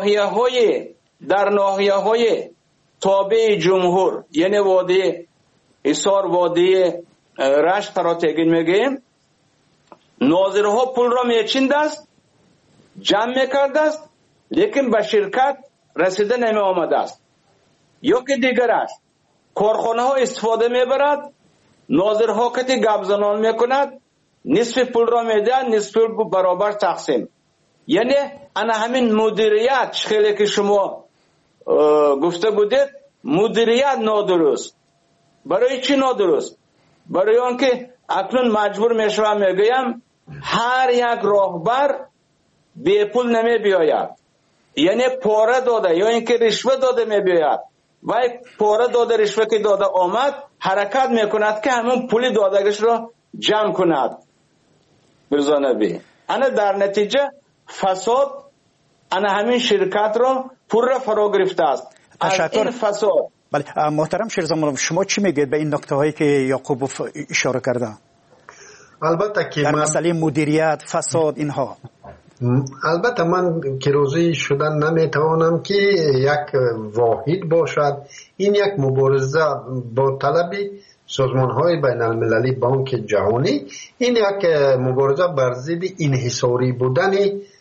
ناحیه‌های تابع جمهور یعنی وادی ایسار وادی رشت را تگین میگیم ناظرها پول را میچیند است جمع میکرده است لیکن به شرکت رسیده نمی آمده است یا که دیگر است کارخانه ها استفاده میبرد ناظرها که گپ زنان میکند نصف پول را میده نصف پول برابر تقسیم یعنی انا همین مدیریت خیلی که شما گفته بودید مدیریت نادرست برای چی نادرست برای آنکه اکنون مجبور میشوم میگویم هر یک راهبر بی پول نمی بیاید یعنی پاره داده یا اینکه رشوه داده می بیاید و پاره داده رشوه که داده آمد حرکت میکند که همون پولی دادگش را جمع کند برزانبی انا در نتیجه فساد انا همین شرکت را پول را فرا گرفته است از این فساد. بله محترم شیرزمان شما چی میگید به این نکته هایی که یعقوب اشاره کرده؟ البته که در مسئله مدیریت فساد اینها البته من که روزی شدن نمیتوانم که یک واحد باشد این یک مبارزه با طلب سازمان‌های بین المللی بانک جهانی این یک مبارزه بر ضد انحصاری بودن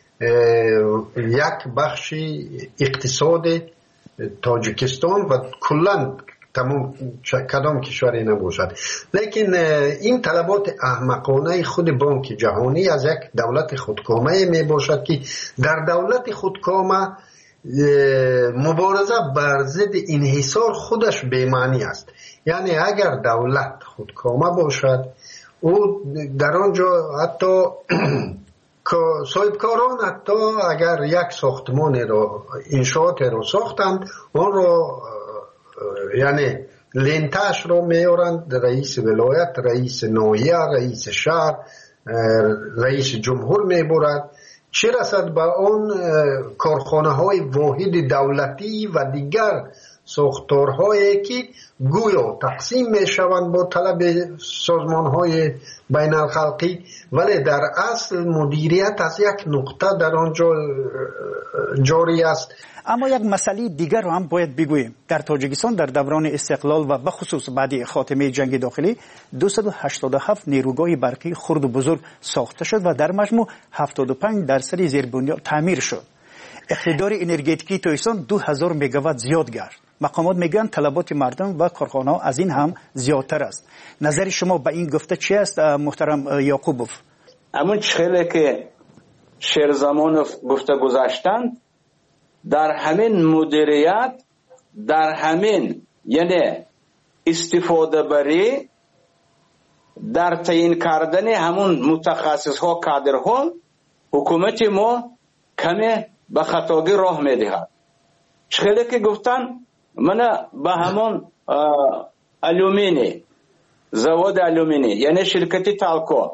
یک بخش اقتصاد تاجیکستان و کلاً تمام کدام کشوری نباشد لیکن این طلبات احمقانه خود بانک جهانی از یک دولت خودکامه می باشد که در دولت خودکامه مبارزه بر ضد انحصار خودش بی‌معنی است یعنی اگر دولت خودکامه باشد او در آنجا حتی صاحبکاران حتی اگر یک ساختمان را انشاءات را ساختند آن را یعنی لنتش را میارند رئیس ولایت رئیس ناحیه رئیس شهر رئیس جمهور میبرد چه رسد به آن کارخانه های واحد دولتی و دیگر ساختارهایی که گویا تقسیم می شوند با طلب سازمان های بین الخلقی، ولی در اصل مدیریت از یک نقطه در آنجا جاری است. اما یک مسئله دیگر رو هم باید بگوییم. در تاجیکستان در دوران استقلال و بخصوص بعد خاتمه جنگ داخلی 287 نیروگاه برقی خرد و بزرگ ساخته شد و در مجموع 75% زیربنیاد تعمیر شد. اقتدار انرژتیکی تاجیکستان 2000 مگاوات زیاد گشت. مقامات میگن طلبات مردم و کارخانه‌ها از این هم زیادتر است. نظر شما به این گفته چی است محترم یعقوبوف؟ همون چخیلی که شیرزمانوف گفته گذاشتند، در همین مدیریت، در همین یعنی استفاده بری، در تعیین کردن همون متخصص ها کادرها، حکومت ما کمی به خطاگی راه میدهد. چخیلی که گفتن من به همون زواد الومینی یعنی شرکتی تالکو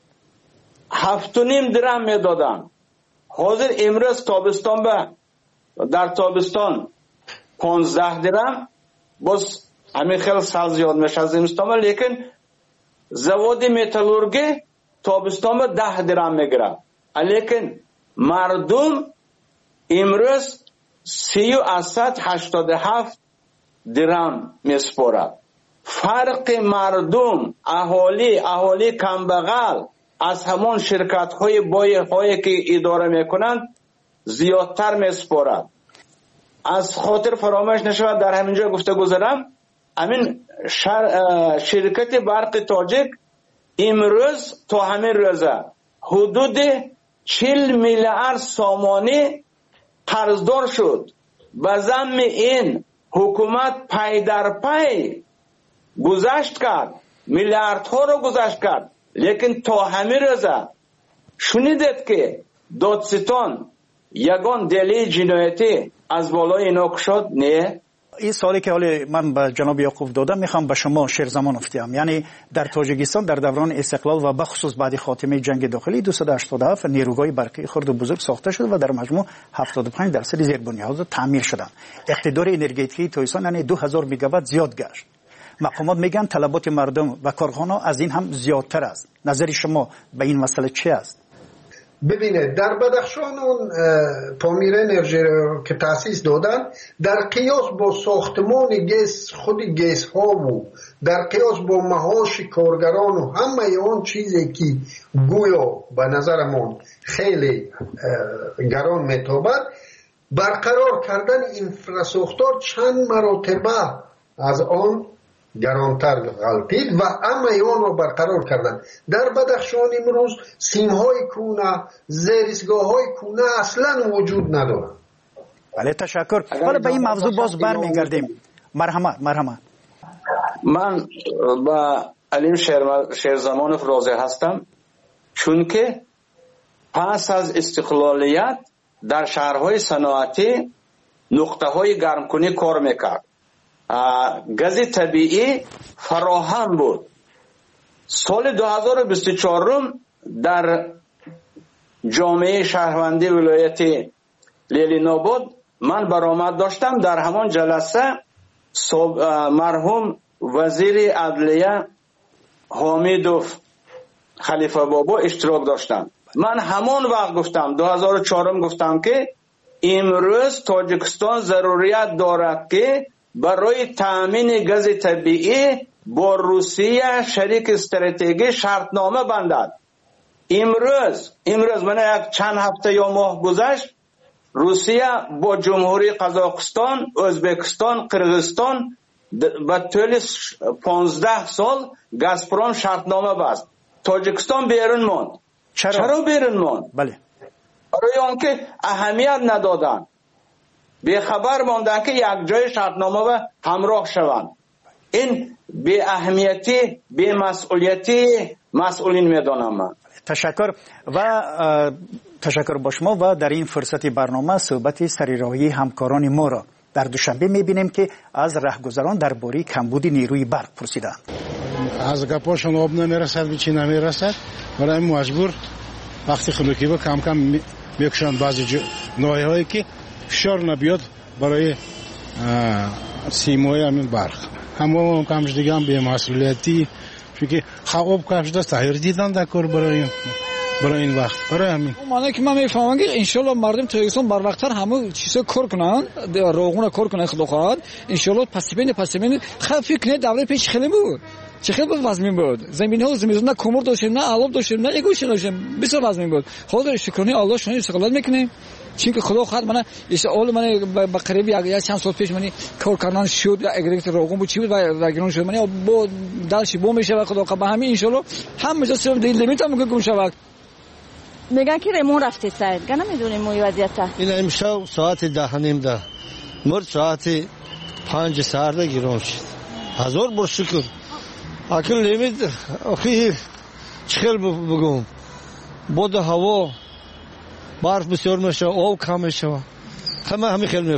7.5 درهم میدادن. حاضر امروز تابستان در تابستان 15 درهم، باز همین خیلی سال زیاد میشه از زمستان، لیکن زواد متالورگی تابستان 10 درهم میگیره، لیکن مردم امروز 387 درهم میسپارد. فرق مردم اهالی کمبغل از همون شرکت های بایهایی که اداره میکنند زیادتر میسپارد. از خاطر فراموش نشود در همینجا گفته گذارم، همین شرکت برق تاجیک امروز تا همین روزه حدود 40 میلیارد سامانی قرضدار شد. به ضمن این حکومت پی در پی گذشت کرد، میلیاردها رو گذشت کرد، لیکن تا همین روزه شنیدید که دادستان یگان دلیل جنایتی از بالای اینا شد؟ نه. این سوالی که حالا من به جناب یعقوب دادم میخوام به شما شیرزمان افتیم. یعنی در تاجیکستان در دوران استقلال و بخصوص بعد خاتمه جنگ داخلی 287 نیروگاه برقی خرد و بزرگ ساخته شد و در مجموع 75% زیربنیاد تعمیر شدند. اقتدار انرژتیکی تاجیکستان یعنی 2000 مگاوات زیاد گشت. مقامات میگن طلبات مردم و کارخانه‌ها از این هم زیادتر است. نظر شما به این مسئله چی است؟ ببینید در بدخشان اون تعمیر انرژی که تأسیس دادن در قیاس با ساختمان گیس خود گیس ها و در قیاس با معاش کارگران و همه اون چیزی که گویا به نظرمون خیلی گران میتابد، برقرار کردن اینفراساختار چند مراتبه از آن گرانتر غلطید و اما ایوان رو برقرار کردن. در بدخشان امروز سیم‌های کونه، زیرستگاه‌های کونه اصلا وجود ندارن. بله تشکر. حالا به این موضوع باز برمیگردیم. مرحمت. من با علیم شیرزمانوف راضی هستم، چون که پس از استقلالیت در شهرهای صنعتی نقطه‌های گرمکنی کار میکرد. گاز طبیعی فراهم بود. سال 2024 در جامعه شهروندی ولایت لیلی نابود من برآمد داشتم. در همان جلسه مرحوم وزیر عدلیه حمیدوف خلیفه بابا اشتراک داشتند. من همان وقت گفتم 2004 گفتم که امروز تاجیکستان ضروریت دارد که برای تامین گاز طبیعی با روسیه شریک استراتژی شرطنامه بندد. امروز من یک چند هفته یا ماه گذشت روسیه با جمهوری قزاقستان، ازبکستان، قرغیزستان به طول 15 سال گازپروم شرطنامه بست. تاجیکستان بیرون ماند. چرا بیرون ماند؟ بله. برای آنکه اهمیت ندادن، به خبر ماندن که یک جای شرطنامه و همراه شوند. این به اهمیتی، به مسئولیتی مسئولین میدانم من. تشکر با شما و در این فرصت برنامه صحبت سریراهی همکاران ما را در دوشنبه میبینیم که از رهگذران درباره کمبود نیروی برق پرسیدند. از گپاشون آب نمیرسد به چی نمیرسد، برای مجبور وقتی خنوکی با کم کم میکشند بعضی ناحیه‌هایی که فشار نبیاد برای سیمای همین برق همه کمش دیگه هم به مسئولیتی چون خواب کفش دست تغییر دیدن در کار برای این وقت برای همین معنی که من میفهمم که انشالله مردم تاکستان بر وقت‌تر همه چیزا کار کنن روغون کار کنن خدا خواهد انشالله پس بین فکر کنه دولت پیش خیلی بود چه خیلی وزمین بود زمین ها زمین نه کمر داشتیم نه علب داشتیم نه گوشه داشتیم بسیار وزمین بود خدا شکرانه الله شما استقلال میکنیم چون که خدا خواهد من اول من با قریب یک چند سال پیش من کار کردن شد اگریت روغون بود چی بود و گرون شد من با دلش بو میشه و خدا به همین انشالله هم مجلس لیمیت هم گم شود میگن که ریمون رفته سر گنا میدونیم موی وضعیت این امشب ساعت 10:30 مرد ساعت 5 ساعت گرون شد هزار بار شکر اکن لیمیت اخی چخل بگم بود هوا برف بسیار میشه آب کم میشه همین خیلی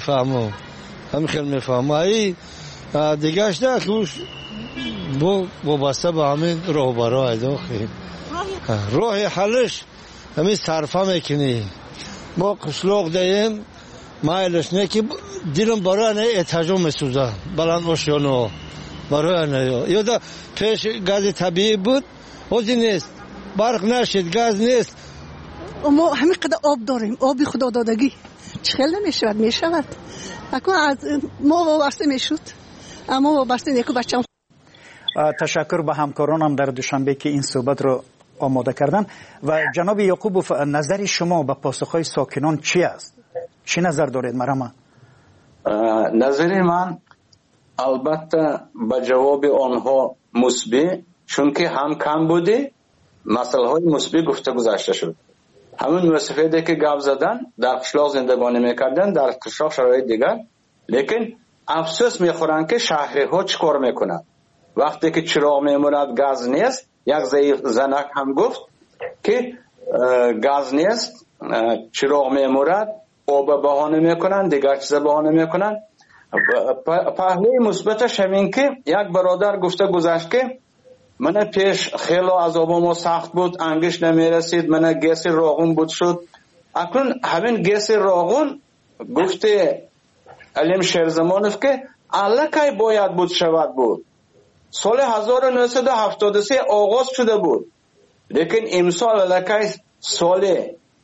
میفهمم ای دیگهش نه که بو وابسته به همین راهبرای داخل راه حلش همین صرفه میکنی ما قشلاق دهیم مایلش نه که دیرم برای نه اتجام میسوزه بلند آشیانو برای نه یا پیش گاز طبیعی بود حوزی نیست برق نشد گاز نیست ما همین قدر آب داریم آبی خدا دادگی چخیل میشود اکنون از ما وابسته میشود اما وابسته نیکو بچم تشکر به همکارانم در دوشنبه که این صحبت رو آماده کردن و جناب یعقوبوف نظر شما به پاسخهای ساکنان چی است؟ چی نظر دارید مرحبا؟ نظر من البته به جواب آنها مثبت چون که هم کم بوده مسئله های مثبت گفته گذاشته شد همون مسافتی که گپ زدن در قشلاق زندگانی میکردن در قشلاق شرایط دیگر لیکن افسوس میخورن که شهرها چیکار میکنن وقتی که چراغ میموند گاز نیست یک زنک هم گفت که گاز نیست چراغ میموند آب بهانه میکنن دیگر چیز بهانه میکنن پهلوی مثبتش همین که یک برادر گفته گذشت که من پیش خیلی عذابم سخت بود انگیش نمیرسید من گیس راغون بود شد اکنون همین گیس راغون گفته علیم شیرزمانوف که الکی باید بود شود بود سال 1973 آغاز شده بود لیکن امسال الکی سال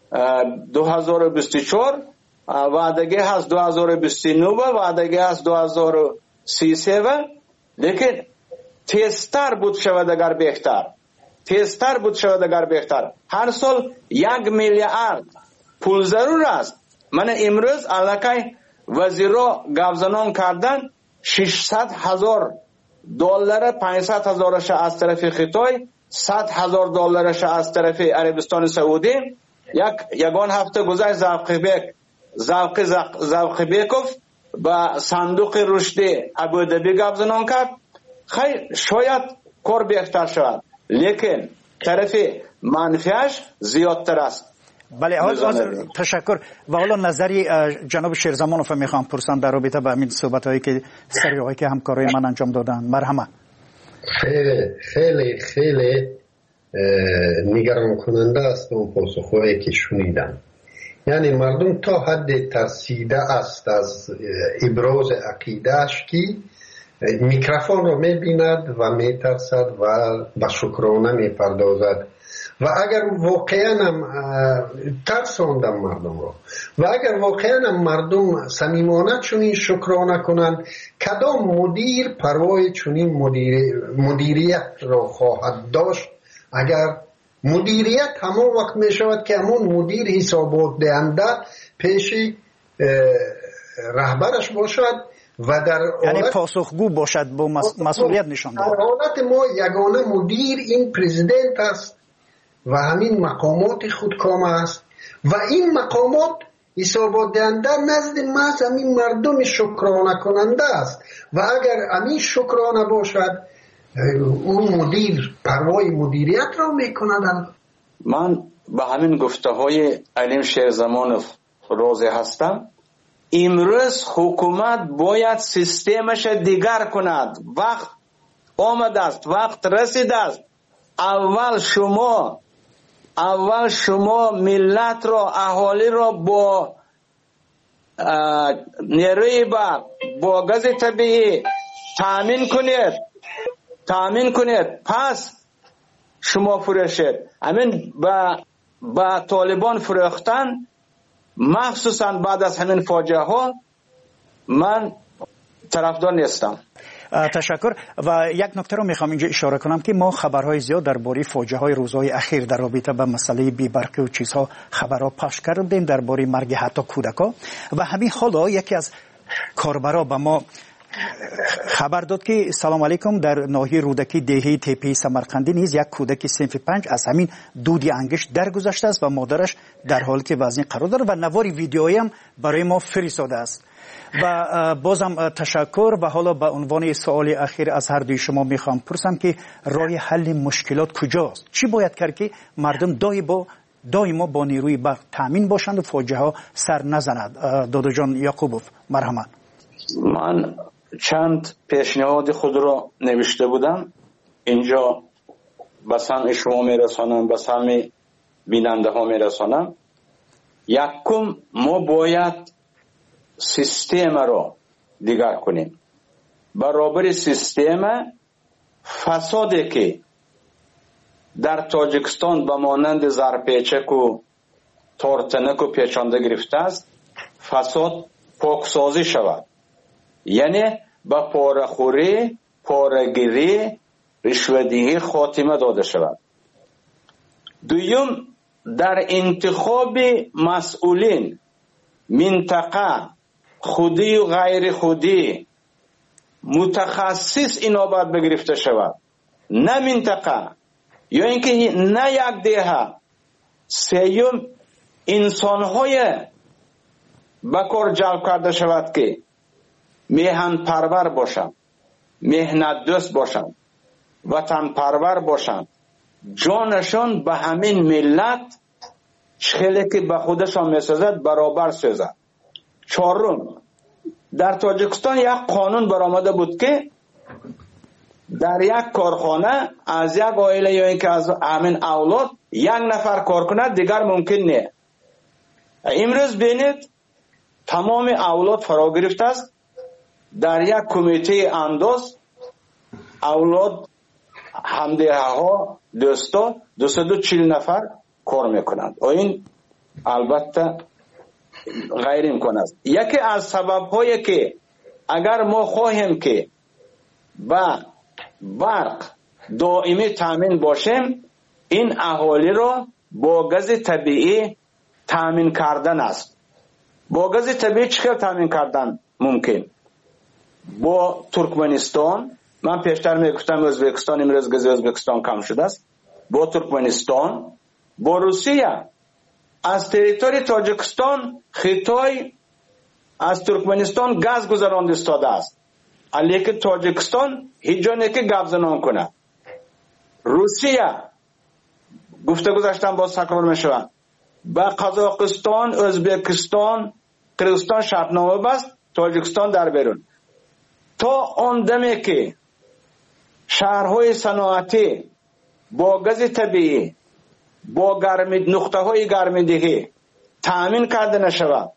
2024 وعدگی هست 2029 وعدگی هست 2033 لیکن تیزتر بود شود اگر بهتر هر سال 1 میلیارد پول ضرور است من امروز الکی وزیرا گفزنان کردن 600,000 دلار 500,000 از طرف خطای 100,000 دلارش از طرف عربستان سعودی یگان هفته گذشت زوقی بیکوف با صندوق رشد ابودبی گفزنان کرد خیلی شاید کار بهتر شود لیکن طرف منفیش زیادتر است بله تشکر و حالا نظری جناب شیرزمانوف میخوام پرسم در رابطه با همین صحبت هایی که سریعی که همکارای من انجام دادن مرحمت خیلی نگران کننده است اون پاسخهایی که شنیدم یعنی مردم تا حد ترسیده است از ابراز عقیدهش که میکروفون رو میبیند و میترسد و به شکرانه میپردازد و اگر واقعا هم ترساندم مردم رو و اگر واقعا هم مردم صمیمانه چنین شکرانه کنند کدام مدیر پروای چنین مدیریت را خواهد داشت اگر مدیریت همون وقت می شود که همون مدیر حسابات دهنده پیش رهبرش باشد و در یعنی پاسخگو باشد با مسئولیت نشان دهد. در حالت ما یگانه مدیر این پرزیدنت است و همین مقامات خودکام است و این مقامات حسابات دهنده نزد محض همین مردم شکرانه کننده است و اگر همین شکرانه باشد اون مدیر پروای مدیریت را میکنند. من به همین گفته های علیم شیرزمانوف راضی هستم. امروز حکومت باید سیستمش دیگر کند. وقت آمده است، وقت رسیده است. اول شما ملت را، اهالی را با نیروی برق با گاز طبیعی تامین کنید پس شما فروشید. همین با طالبان فروختن مخصوصا بعد از همین فاجعه ها من طرفدار نیستم. تشکر. و یک نکته رو میخوام اینجا اشاره کنم که ما خبرهای زیاد درباره فاجعه های روزهای اخیر در رابطه با مسئله بی‌برقی و چیزها خبرها پخش کردیم، درباره مرگ حتی کودکان. و همین حالا یکی از کاربرا به ما خبر داد که سلام علیکم، در ناحیه رودکی دهی تپه سمرقندی نیز یک کودک صنف 5 از همین دودی انگشت درگذشته است و مادرش در حالی که وزنی قرار داره و نواری ویدیویی هم برای ما فرستاده است. و بازم تشکر. و حالا به عنوان سوال اخیر از هر دوی شما میخوام پرسم که راه حل مشکلات کجاست؟ چی باید کرد که مردم دائما با نیروی برق تامین باشند و فاجعه ها سر نزند؟ دادا جان یعقوبوف مرحمت. من چند پیشنهاد خود را نوشته بودم، اینجا به سمع شما میرسانم، به سمع بیننده ها میرسانم. یکم ما باید سیستم را دیگر کنیم. برابر سیستم فسادی که در تاجیکستان به مانند زرپیچک و تارتنک و پیچانده گرفته است، فساد پاکسازی شود. یعنی با پاره‌خوری، پاره‌گیری، رشوه‌دهی خاتمه داده شود. دوم، در انتخاب مسئولین منطقه خودی و غیر خودی متخصص اینا باید بگرفته شود، نه منطقه یا اینکه نه یک دهه. سوم، انسان‌های بکار جلب کرده شود که میهن پرور باشند، مهنت دوست باشند، وطن پرور باشند، جانشان به همین ملت چخیلی که به خودشان میسازد برابر سازد. چهارم، در تاجیکستان یک قانون برآمده بود که در یک کارخانه از یک عائله یا اینکه از همین اولاد یک نفر کار کند دیگر ممکن نه. امروز بینید تمام اولاد فرا گرفته است. در یک کمیته انداز اولاد همدیه ها دوستا 240 نفر کار میکنند. این البته غیر امکان است. یکی از سبب هایی که اگر ما خواهیم که با برق دائمی تامین باشیم، این اهالی را با گاز طبیعی تامین کردن است. با گاز طبیعی چطور تامین کردن ممکن؟ با ترکمنستان، من پیشتر میگفتم ازبکستان، امروز گاز ازبکستان کم شده است. با ترکمنستان، با روسیه. از تریتوری تاجیکستان خطای از ترکمنستان گاز گذراند استاده است، لیکن تاجیکستان هیچ جا نه که گپ زنان کنه. روسیه گفته گذاشتن باز تکرار میشوند، با قزاقستان، ازبکستان، قرغیزستان شرطنامه بست، تاجیکستان در بیرون. تا آن دمی که شهرهای صنعتی با گاز طبیعی، با نقطه های گرمایندگی تامین کرده نشود،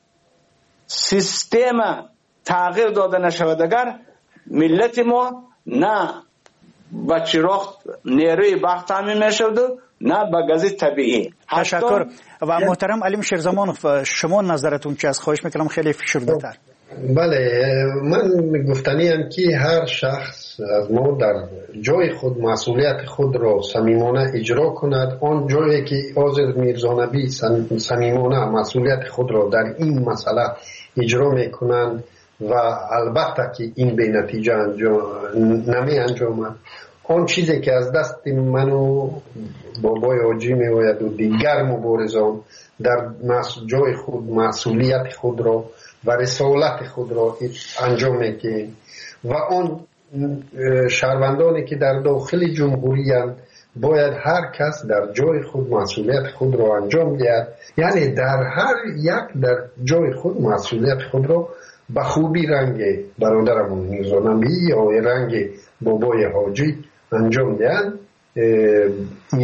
سیستم تغییر داده نشود، اگر ملت ما نه با چراغ نیروی برق تامین میشود نه با گاز طبیعی. تشکر. و محترم علیم شیرزمانوف، شما نظرتون چی است؟ خواهش میکنم خیلی فشرده تر. بله، من گفتنیم که هر شخص از ما در جای خود مسئولیت خود را صمیمانه اجرا کند. آن جایی که آذر میرزانبی صمیمانه مسئولیت خود را در این مسئله اجرا میکنند و البته که این به نتیجه نمی انجامد، آن چیزی که از دست من و بابای حاجی میآید و دیگر مبارزان در جای خود مسئولیت خود را و رسالت خود را انجام میدهیم و آن شهروندانی که در داخل جمهوری اند باید هر کس در جای خود مسئولیت خود را انجام دهد. یعنی در هر یک در جای خود مسئولیت خود را به خوبی رنگ برادرمون میرزانبی یا رنگ بابای حاجی انجام دهند.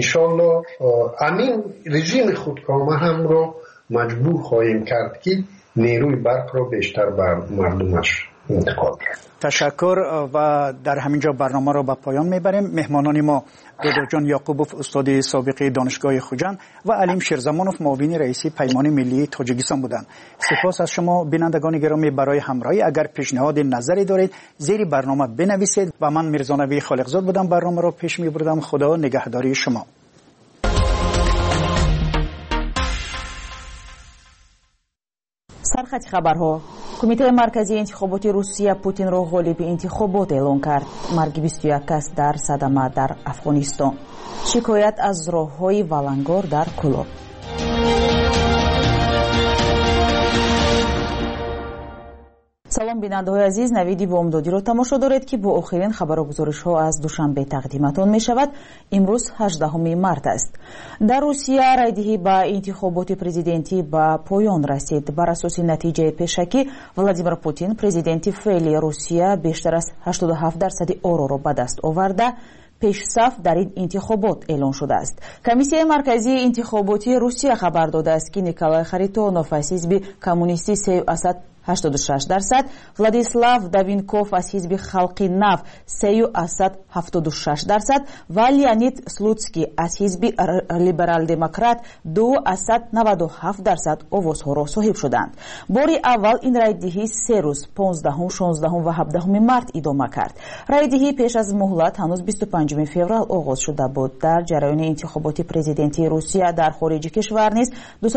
انشالله امین رژیم خودکامه هم را مجبور خواهیم کرد که نیروی برق رو بیشتر بر مردمش انتقال کرد. تشکر و در همینجا برنامه رو به پایان میبریم. مهمانان ما رضا جان یعقوبوف استاد سابق دانشگاه خوجند و علیم شیرزمانوف معاون رئیسی پیمان ملی تاجیکستان بودند. سپاس از شما بینندگان گرامی برای همراهی. اگر پیشنهاد نظری دارید زیر برنامه بنویسید. و من میرزا نبی خالقزاد بودم، برنامه رو پیش میبردم. خدا نگهداری شما. سرخط خبرها. کمیته مرکزی انتخاباتی روسیه پوتین را غالب انتخابات اعلام کرد. مرگ 21 کس در صدمه در افغانستان. شکایت از راههای ولنگار در کلاب. салом бинандаҳои азиз, навиди бомдодиро тамошо доред ки бо охирин хабару гузоришҳо аз душанбе тақдиматон мешавад. имрӯз 18 март аст. дар русия райдиҳӣ ба интихоботи президентӣ ба поён расид. бар асоси натиҷаи пешакӣ Владимир Путин президенти феъли русия бештар аз 87% ороро ба даст оварда пешсаф дар ин интихобот эълон шудааст. комиссияи марказии интихоботии русия хабар додааст ки Николай Харитонов аз ҳизби коммунистӣ 86%, Владислав Давинков аз ҳизби халқи нав 3,76% ва Леонид Слуцкий аз ҳизби либерал-демократ 2,97% овозҳоро соҳиб шуданд. бори аввал ин райдиҳӣ 3 рӯз 15, 16 ва 17 март идома кард. райдиҳӣ пеш аз муҳлат ҳанӯз 25 феврал оғоз шуда буд. дар ҷараёни интихоботи президентии русия дар хориҷи кишвар низ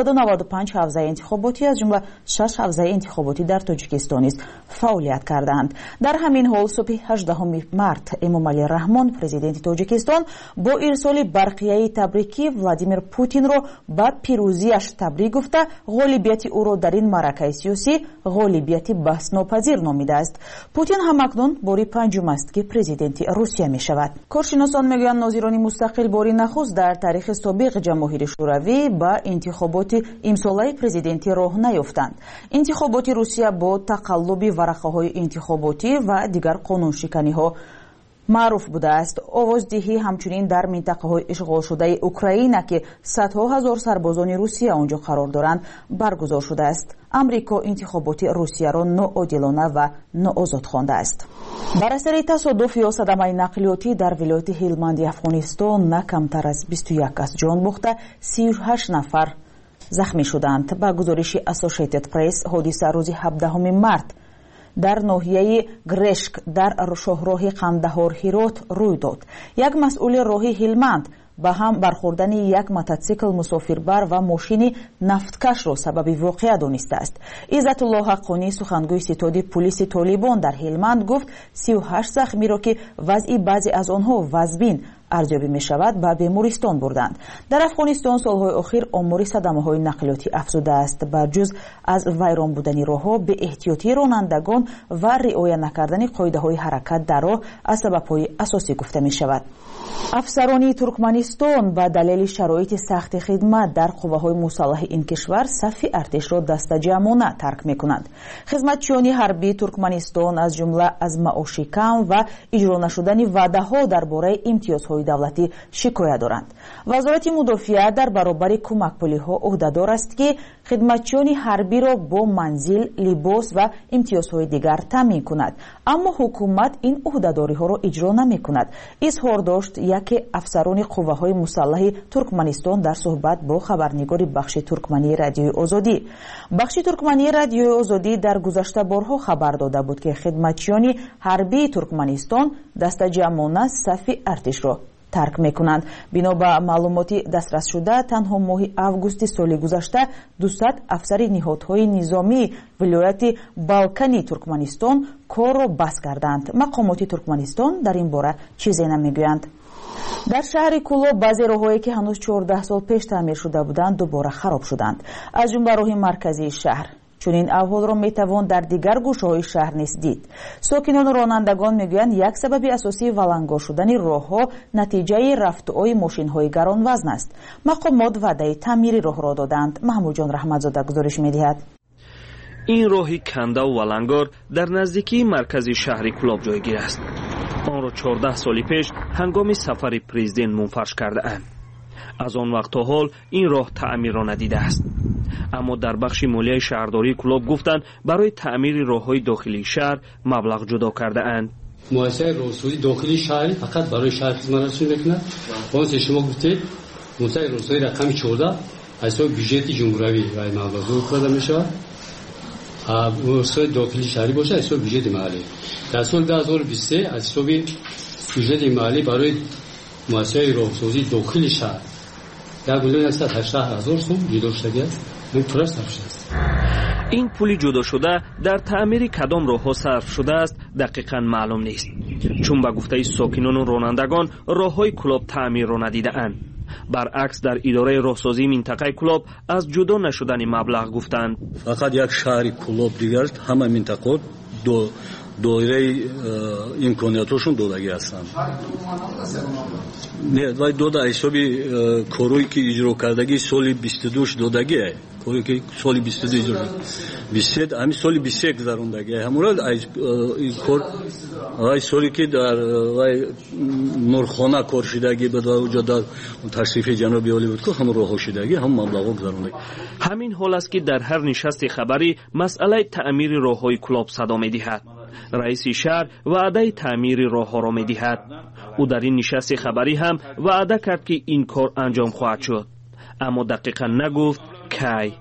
295 ҳавзаи интихоботӣ аз ҷумла 6 ҳавзаи интихоботӣ дар тоҷикистон низ фаъолият карданд. дар ҳамин ҳол субҳи 18 март Эмомали Раҳмон президенти тоҷикистон бо ирсоли барқияи табрикӣ Владимир Путинро ба пирӯзияш табрик гуфта ғолибияти ӯро дар ин маъракаи сиёсӣ ғолибияти баҳснопазир номидааст. Путин ҳамакнун бори панҷум аст ки президенти русия мешавад. коршиносон мегӯянд нозирони мустақил бори нахуст дар таърихи собиқ ҷамҳури шӯравӣ ба интихоботи имсолаи президентӣ роҳ наёфтанд. интихоботи русия бо тақаллуби варақаҳои интихоботӣ ва дигар қонуншиканиҳо маъруф будааст. овоздиҳӣ ҳамчунин дар минтақаҳои ишғолшудаи Украина ки садҳо ҳазор сарбозони русия онҷо қарор доранд баргузор шудааст. амрико интихоботи русияро ноодилона ва ноозод хондааст. бар асари тасодуф ё садамаи нақлиётӣ дар вилояти ҳилманди афғонистон на камтар аз 21 кас ҷон бохта 38 нафар захмӣ шуданд. ба гузориши Associated Press ҳодиса рӯзи 17 март дар ноҳияи Грешк дар шоҳроҳи Қандаҳор-Ҳирот рӯй дод. як масъули роҳи Ҳилманд ба ҳам бархӯрдани як мототсикл мусофирбар ва мошини нафткашро сабаби воқеа донистааст. Иззатуллоҳ Ҳаққонӣ сухангӯи ситоди пулиси Толибон дар Ҳилманд гуфт 38 захмиро ки вазъи баъзе аз онҳо вазбин арзёбӣ мешавад ба бемористон бурданд. дар Афғонистон солҳои охир омори садамаҳои нақлиётӣ афзудааст. ба ҷуз аз вайрон будани роҳҳо беэҳтиётии ронандагон ва риоя накардани қоидаҳои ҳаракат дар роҳ аз сабабҳои асосӣ гуфта мешавад. афсарони Туркманистон ба далели шароити сахти хидмат дар қувваҳои мусаллаҳи ин кишвар сафи артишро дастаҷамона тарк мекунанд. хизматчиёни ҳарбии Туркманистон аз ҷумла аз маоши кам ва иҷро нашудани ваъдаҳо дар бораи имтиёзҳои давлатӣ шикоят доранд. вазорати мудофиа дар баробари кӯмакпулиҳо ӯҳдадор аст ки хидматчиёни ҳарбиро бо манзил, либос ва имтиёзҳои дигар таъмин кунад. аммо ҳукумат ин ӯҳдадориҳоро иҷро намекунад. изҳор дошт яке афсарони қувваҳои мусаллаҳи Туркманистон дар суҳбат бо хабарнигори бахши туркмании радиои озодӣ. бахши туркмании радиои озодӣ дар гузашта борҳо хабар дода буд ки хидматчиёни ҳарбии Туркманистон дастаҷамона сафи артишро тарк мекунанд. бино ба маълумоти дастрасшуда танҳо моҳи августи соли гузашта 200 афсари ниҳодҳои низомии вилояти Балкани Туркманистон корро бас карданд. мақомоти Туркманистон дар ин бора чизе намегӯянд. дар шаҳри Куло баъзе роҳҳое ки ҳанӯз 14 сол пеш таъмир шуда буданд дубора хароб шуданд. аз ҷумла роҳи марказии шаҳр. чунин аҳволро метавон дар дигар гӯшаҳои шаҳр низ дид. сокинону ронандагон мегӯянд як сабаби асосии валангор шудани роҳҳо натиҷаи рафтуои мошинҳои гаронвазн аст. мақомот ваъдаи таъмири роҳро доданд. маҳмудҷон раҳматзода гузориш медиҳад. ин роҳи кандаву валангор дар наздикии маркази шаҳри Кулоб ҷойгир аст. онро 14 соли пеш ҳангоми сафари президент мунфарш кардаанд. аз он вақт то ҳол ин роҳ таъмирро надидааст. аммо дар бахши молияи шаҳрдории Кӯлоб гуфтанд барои таъмири роҳҳои дохилии шаҳр маблағ ҷудо кардаанд. муассисаи роҳсозии дохилии шаҳр фақат барои шаҳр хизматрасонӣ мекунад. онсе шумо гуфтед муассисаи роҳсозии рақами 14 аз ҳисоби бюджети ҷумҳуравӣ рай маблағ карда мешавад. муассисаи дохилии шаҳрӣ бошад аз ҳисоби бюджети маҳаллӣ. дар соли 2023 аз ҳисоби бюджети маҳаллӣ барои муассисаи роҳсозии дохилии шаҳр 1,8 млн сум ҷудо шуда аст. ин пула сарф шудааст. ин пули ҷудо шуда дар таъмири кадом роҳҳо сарф шудааст дақиқан маълум нест, чун ба гуфтаи сокинону ронандагон роҳҳои Кӯлоб таъмирро надидаанд. баръакс дар идораи роҳсозии минтақаи Кӯлоб аз ҷудо нашудани маблағ гуфтанд. фақат як шаҳри Кӯлоб дигар ҳама минтақаот доираи имкониятошон додагӣ ҳастанд. не вай дода ҳисоби корое ки иҷро кардагӣ соли 22 додагӣ корое ки соли 22 иҷро 23 ҳамин соли 23 гузарондагӣ ҳамура кор вай соли ки дар вай нурхона кор шидагӣ буд ва уҷо дар ташрифи ҷаноби олӣ буд ки ҳамун роҳҳо шидагӣ ҳамун маблағҳо гузарондагӣ. ҳамин ҳол аст ки дар ҳар нишасти хабарӣ масъалаи таъмири роҳҳои Кӯлоб садо медиҳад. раиси шаҳр ваъдаи таъмири роҳҳоро медиҳад. ӯ дар ин нишасти хабарӣ ҳам ваъда кард ки ин кор анҷом хоҳад шуд, аммо дақиқан нагуфт кай.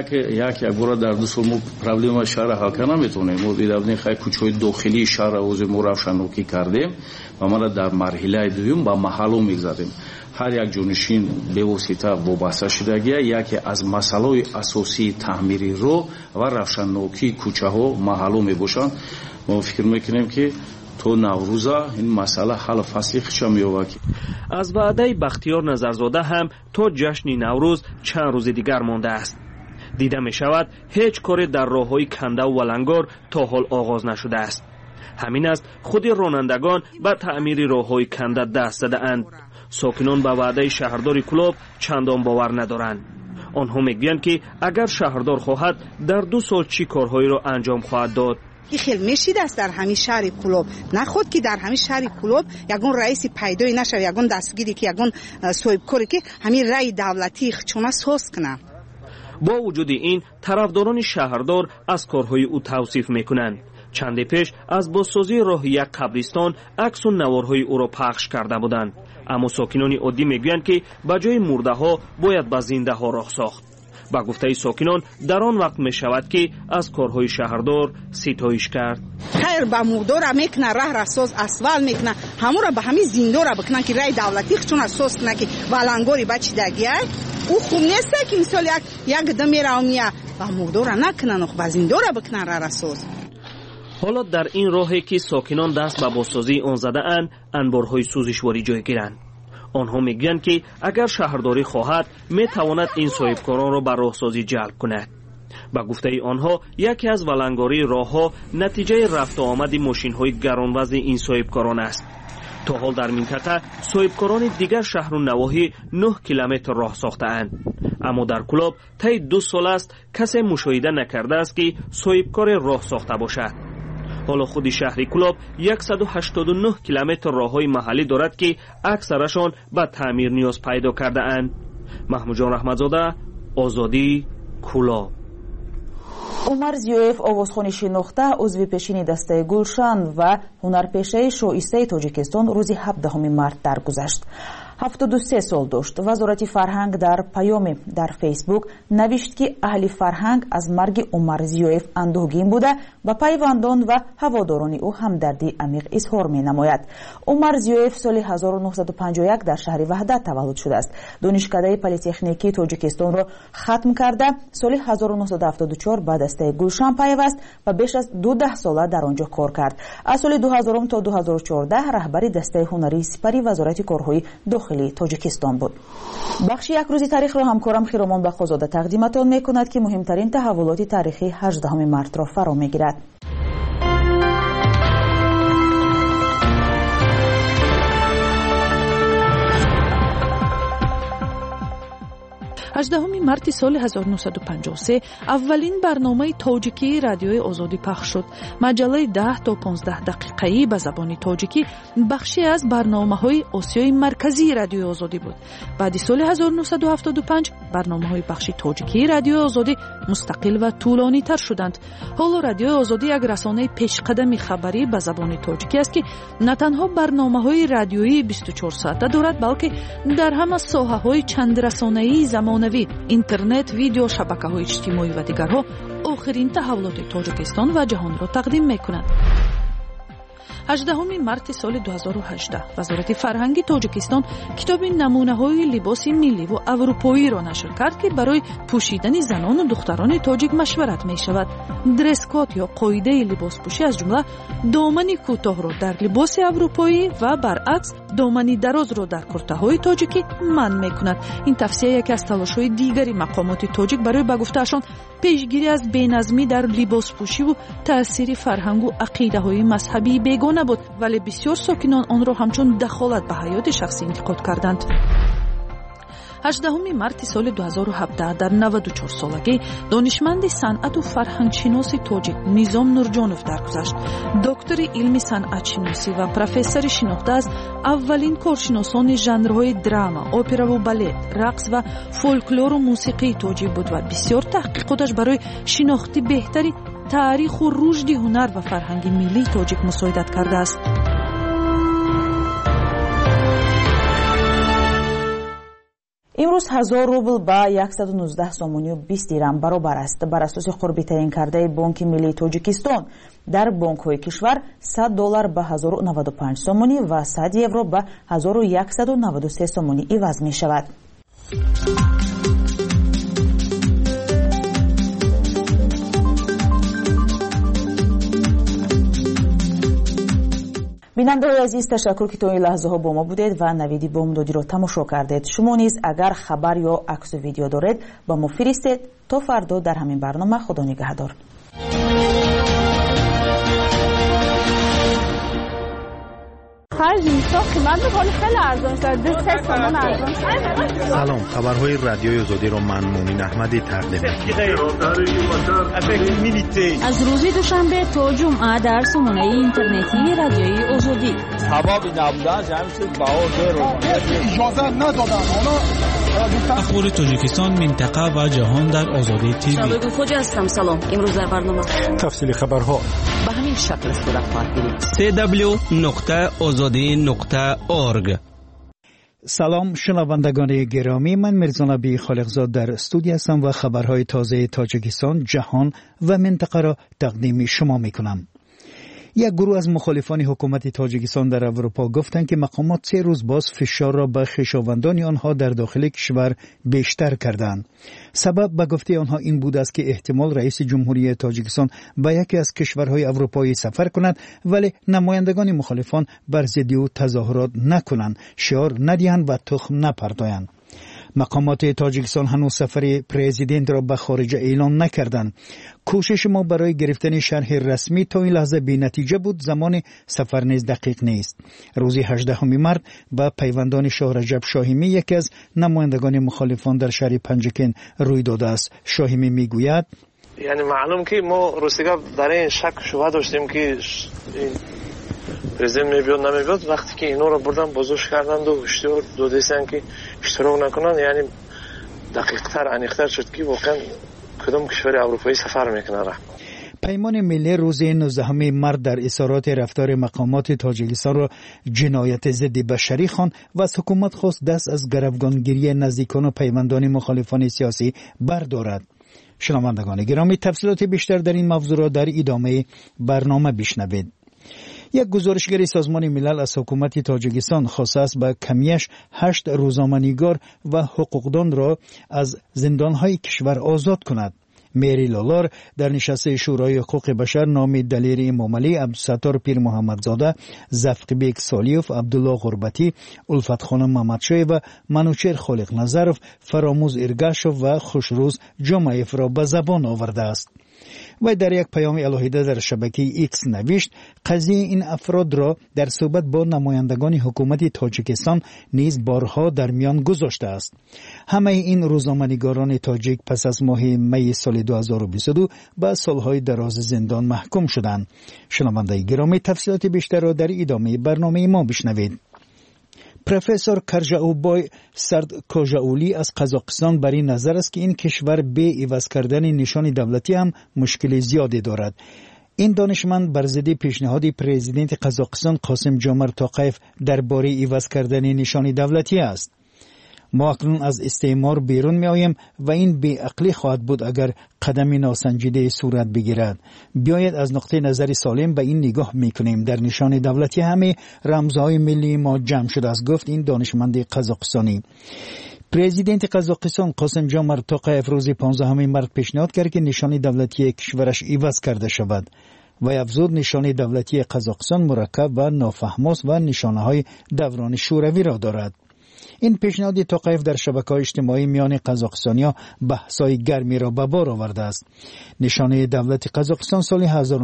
як бора дар 2 сол мо проблемаи шаҳрро ҳал карда наметавонем. мо биравдем хай кӯчаҳои дохилии шаҳрро ози мо равшанокӣ кардем ва мана дар марҳилаи дуюм ба маҳалло мегзадем. ҳар як ҷонишин бевосита вобаста шудагия яке аз масъалаҳои асосии таъмири роҳ ва равшаннокии кӯчаҳо маҳалло мебошанд. мо фикр мекунем ки то наврӯза ин масъала ҳаллу фасли хиша меёбад. аз ваъдаи Бахтиёр Назарзода ҳам то ҷашни Наврӯз чанд рӯзи дигар мондааст. дида мешавад ҳеҷ коре дар роҳҳои Кандаву Валангор то ҳол оғоз нашудааст. ҳамин аст худи ронандагон ба таъмири роҳҳои Канда даст задаанд. сокинон ба ваъдаи шаҳрдори Кӯлоб чандон бовар надоранд. онҳо мегӯянд ки агар шаҳрдор хоҳад дар 2 сол чӣ корҳоеро анҷом хоҳад дод. ки хел мешид аст дар ҳамин шаҳри Кӯлоб наход ки дар ҳамин шаҳри Кӯлоб ягон раиси пайдои нашав ягон дастгире ки ягон соҳибкоре ки ҳамин раи давлатии хичона соз кунад. бо вуҷуди ин тарафдорони шаҳрдор аз корҳои ӯ тавсиф мекунанд. чанде пеш аз бозсозии роҳи як қабристон аксу наворҳои ӯро пахш карда буданд, аммо сокинони оддӣ мегӯянд ки ба ҷои мурдаҳо бояд ба зиндаҳо роҳ сохт. ба гуфтаи сокинон дар он вақт мешавад ки аз корҳои шаҳрдор ситоиш кард. хайр ба мурдора мекунад раҳра соз асфал мекунад ҳамура ба ҳамин зиндора бикунад ки раи давлатӣ хичона соз кунад ки валангори бачидагия ӯ хуб нест ки мисол як дам меравмия ба мурдора накунад ба зиндора бикунад раҳра соз. ҳоло дар ин роҳе ки сокинон даст ба бозсозии он задаанд анборҳои сӯзишворӣ ҷойгиранд. онҳо мегӯянд ки агар шаҳрдорӣ хоҳад метавонад ин соҳибкоронро ба роҳсозӣ ҷалб кунад. ба гуфтаи онҳо яке аз валангории роҳҳо натиҷаи рафтуомади мошинҳои гаронвазни ин соҳибкорон аст. то ҳол дар минтақа соҳибкорони дигар шаҳру навоҳӣ 9 километр роҳ сохтаанд, аммо дар Кӯлоб таи 2 сол аст касе мушоҳида накардааст ки соҳибкоре роҳ сохта бошад. ҳоло худи шаҳри Кӯлоб 189 километр роҳҳои маҳаллӣ дорад ки аксарашон ба таъмир ниёз пайдо кардаанд. маҳмуҷон раҳматзода, озодӣ, Кӯлоб. умар зиёев овозхони шинохта узви пешини дастаи гулшан ва ҳунарпешаи шоистаи тоҷикистон рӯзи 17 март даргузашт. 73 сол дошт. вазорати фарҳанг дар паёме дар фейсбук навишт ки аҳли фарҳанг аз марги умар зиёев андӯҳгин буда ба пайвандон ва ҳаводорони ӯ ҳамдардии амиқ изҳор менамояд. умар зиёев соли 1951 дар шаҳри ваҳдат таваллуд шудааст. донишкадаи политехникии тоҷикистонро хатм карда соли 1974 ба дастаи гулшан пайваст ва беш аз 12 сола дар он ҷо кор кард. аз соли 2000 то 2014 раҳбари дастаи ҳунарии сипари вазорати корҳои дохилии тоҷикистон буд. бахши якрӯзи таърихро ҳамкорам хиромон бахозода тақдиматон мекунад ки муҳимтарин таҳаввулоти таърихи 18 мартро фаро мегирад. 18 марти соли 1953 аввалин барномаи тоҷикии радиои озодӣ пахш шуд. маҷалаи 10 то 15 дақиқаӣ ба забони тоҷикӣ бахше аз барномаҳои осиёи марказии радиои озодӣ буд. баъди соли 1975 برنامه‌های بخش تاجیکی رادیوی آزادی مستقل و طولانی‌تر شدند. حالا رادیوی آزادی یک رسانه پیشقدم خبری به زبان تاجیکی است که نه تنها برنامه‌های رادیویی 24 ساعته دارد، بلکه در همه ساحه‌های چند رسانه‌ای زمانوی، اینترنت، ویدیو، شبکه‌های اجتماعی و دیگرها آخرین تحولات تاجیکستان و جهان را تقدیم می‌کنند. 18 مارت سال 2018 وزارت فرهنگ تاجیکستان کتاب نمونه‌های لباس ملی و اروپایی را نشر کرد که برای پوشیدن زنان و دختران تاجیک مشورت می‌شود. درس کد یا قاعده لباس پوشی از جمله دامن کوتاه را در لباس اروپایی و برعکس دامن دراز را در کرته‌های تاجیکی منع می‌کند. این تفسیر یکی از تلاش‌های دیگری مقامات تاجیک برای به گفته‌شان پیشگیری از بی‌نظمی در لباس پوشی و تأثیر فرهنگ و عقیده‌های مذهبی بیگانه بود، ولی بسیار ساکنان آن را همچون دخالت به حیات شخصی انتقاد کردند. 18 مارت سال 2017 در 94 سالگی دانشمند صنعت و فرهنگ شناس تاجیک نظام نورجانوف درگذشت. دکتر علم صنعت شناسی و پروفسور شناخته از اولین کارشناسان ژانرهای دراما، اپرا و بالت، رقص و فولکلور و موسیقی تاجیک بود و بسیار تحقیقاتش برای شناخت بهتری تاریخ و رشد هنر و فرهنگ ملی تاجیک مساعدت کرده است. امروز 1000 روبل با 119 سومونی و 20 درم برابر است. بر اساس قربی تعیین کرده بانک ملی تاجیکستان در بانک‌های کشور $100 به 1095 سومونی و 100 یورو به 1193 سومونی عوض می شود. بیننده‌های عزیز، تشکر که تا این لحظه ها با ما بودید و نویدی بامدادی رو تماشا کردید. شما نیز اگر خبر یا عکس و ویدیو دارید با ما فرستید. تا فردا در همین برنامه. خدا نگهدار. سلام، خبرهای رادیوی آزادی رو من مومین احمدی تقدیم می‌کنم. از روز دوشنبه تا جمعه در سامانه اینترنتی رادیوی آزادی. سبب نبودن جمعیت باور رو اجازه ندادن. اخبار تاجیکستان، منطقه و جهان در آزادی تیوی. شبکه خوج هستم. سلام. امروز در برنامه تفصیل خبرها به همین شکل صورت خواهد گرفت. www.azadi.org. سلام شنوندگان گرامی، من میرزا نبی خالقزاد در استودیو هستم و خبرهای تازه تاجیکستان، جهان و منطقه را تقدیم شما میکنم. یک گروه از مخالفان حکومت تاجیکستان در اروپا گفتند که مقامات 3 روز باز فشار را به خویشاوندان آنها در داخل کشور بیشتر کردند. سبب به گفته آنها این بود است که احتمال رئیس جمهوری تاجیکستان به یکی از کشورهای اروپایی سفر کند، ولی نمایندگان مخالفان بر ضد او تظاهرات نکنند، شعار ندهند و تخم نپردازند. مقامات تاجیکستان هنوز سفر پرزیدنت را به خارج اعلام نکردند. کوشش ما برای گرفتن شرح رسمی تا این لحظه بی نتیجه بود. زمان سفر نیز دقیق نیست. روز 18 مارت با پیوندان شاه رجب شاهمی، یکی از نمایندگان مخالفان در شهر پنجکن روی داده است. شاهمی میگوید یعنی معلوم که ما روسیگا در این شک شبهه داشتیم که پرزیدنت میبیاد نمیبیاد. وقتی که اینا رو بردن بازوش کردند و هشدار دادن که اشتراک نکنن، یعنی دقیق‌تر انیق‌تر شد که واقعا کدام کشور اروپایی سفر میکنه. پیمان ملی روز 19 مارت در اظهارات رفتار مقامات تاجیکستان را جنایت ضد بشری خواند و از حکومت خواست دست از گروگانگیری نزدیکان و پیوندان مخالفان سیاسی بردارد. شنوندگان گرامی، تفصیلات بیشتر در این موضوع را در ادامه برنامه بشنوید. یک گزارشگر سازمان ملل از حکومت تاجیکستان خواسته است به کمیش 8 روزنامه‌نگار و حقوقدان را از زندان‌های کشور آزاد کند. میری لالار در نشست شورای حقوق بشر نام دلیر امامعلی، عبدالستار پیر محمدزاده، زفقبیک سالیوف، عبدالله غربتی، الفت خانم محمدشاه و منوچهر خالق نظرف، فراموز ارگاشوف و خوشروز جمعیف را به زبان آورده است. و در یک پیام الهیده در شبکه ایکس نوشت قضیه این افراد را در صحبت با نمایندگان حکومت تاجیکستان نیز بارها در میان گذاشته است. همه این روزنامه‌نگاران تاجیک پس از ماه می سال 2022 به سالهای دراز زندان محکوم شدند. شنوندگان گرامی، تفصیلات بیشتر را در ادامه برنامه ما بشنوید. پروفسور کرجاوبای سردکوژاولی از قزاقستان بر این نظر است که این کشور به عوض کردن نشان دولتی هم مشکل زیادی دارد. این دانشمند بر ضد پیشنهاد پرزیدنت قزاقستان قاسم جومرت توقیف درباره عوض کردن نشان دولتی است. ما اکنون از استعمار بیرون می آییم و این بی عقلی خواهد بود اگر قدم ناسنجیده صورت بگیرد. بیاید از نقطه نظر سالم به این نگاه می کنیم. در نشان دولتی همه رمزهای ملی ما جمع شده است، گفت این دانشمند قزاقستانی. پرزیدنت قزاقستان قاسم جومرت توقیف روز 15 مارس پیشنهاد کرد که نشان دولتی کشورش عوض کرده شود و افزود نشان دولتی قزاقستان مرکب و نافهماست و نشانه‌های دوران شوروی را دارد. این پیشنهاد توقیف در شبکه‌های اجتماعی میان قزاقستانی‌ها بحث‌های گرمی را به بار آورده است. نشانه دولت قزاقستان سال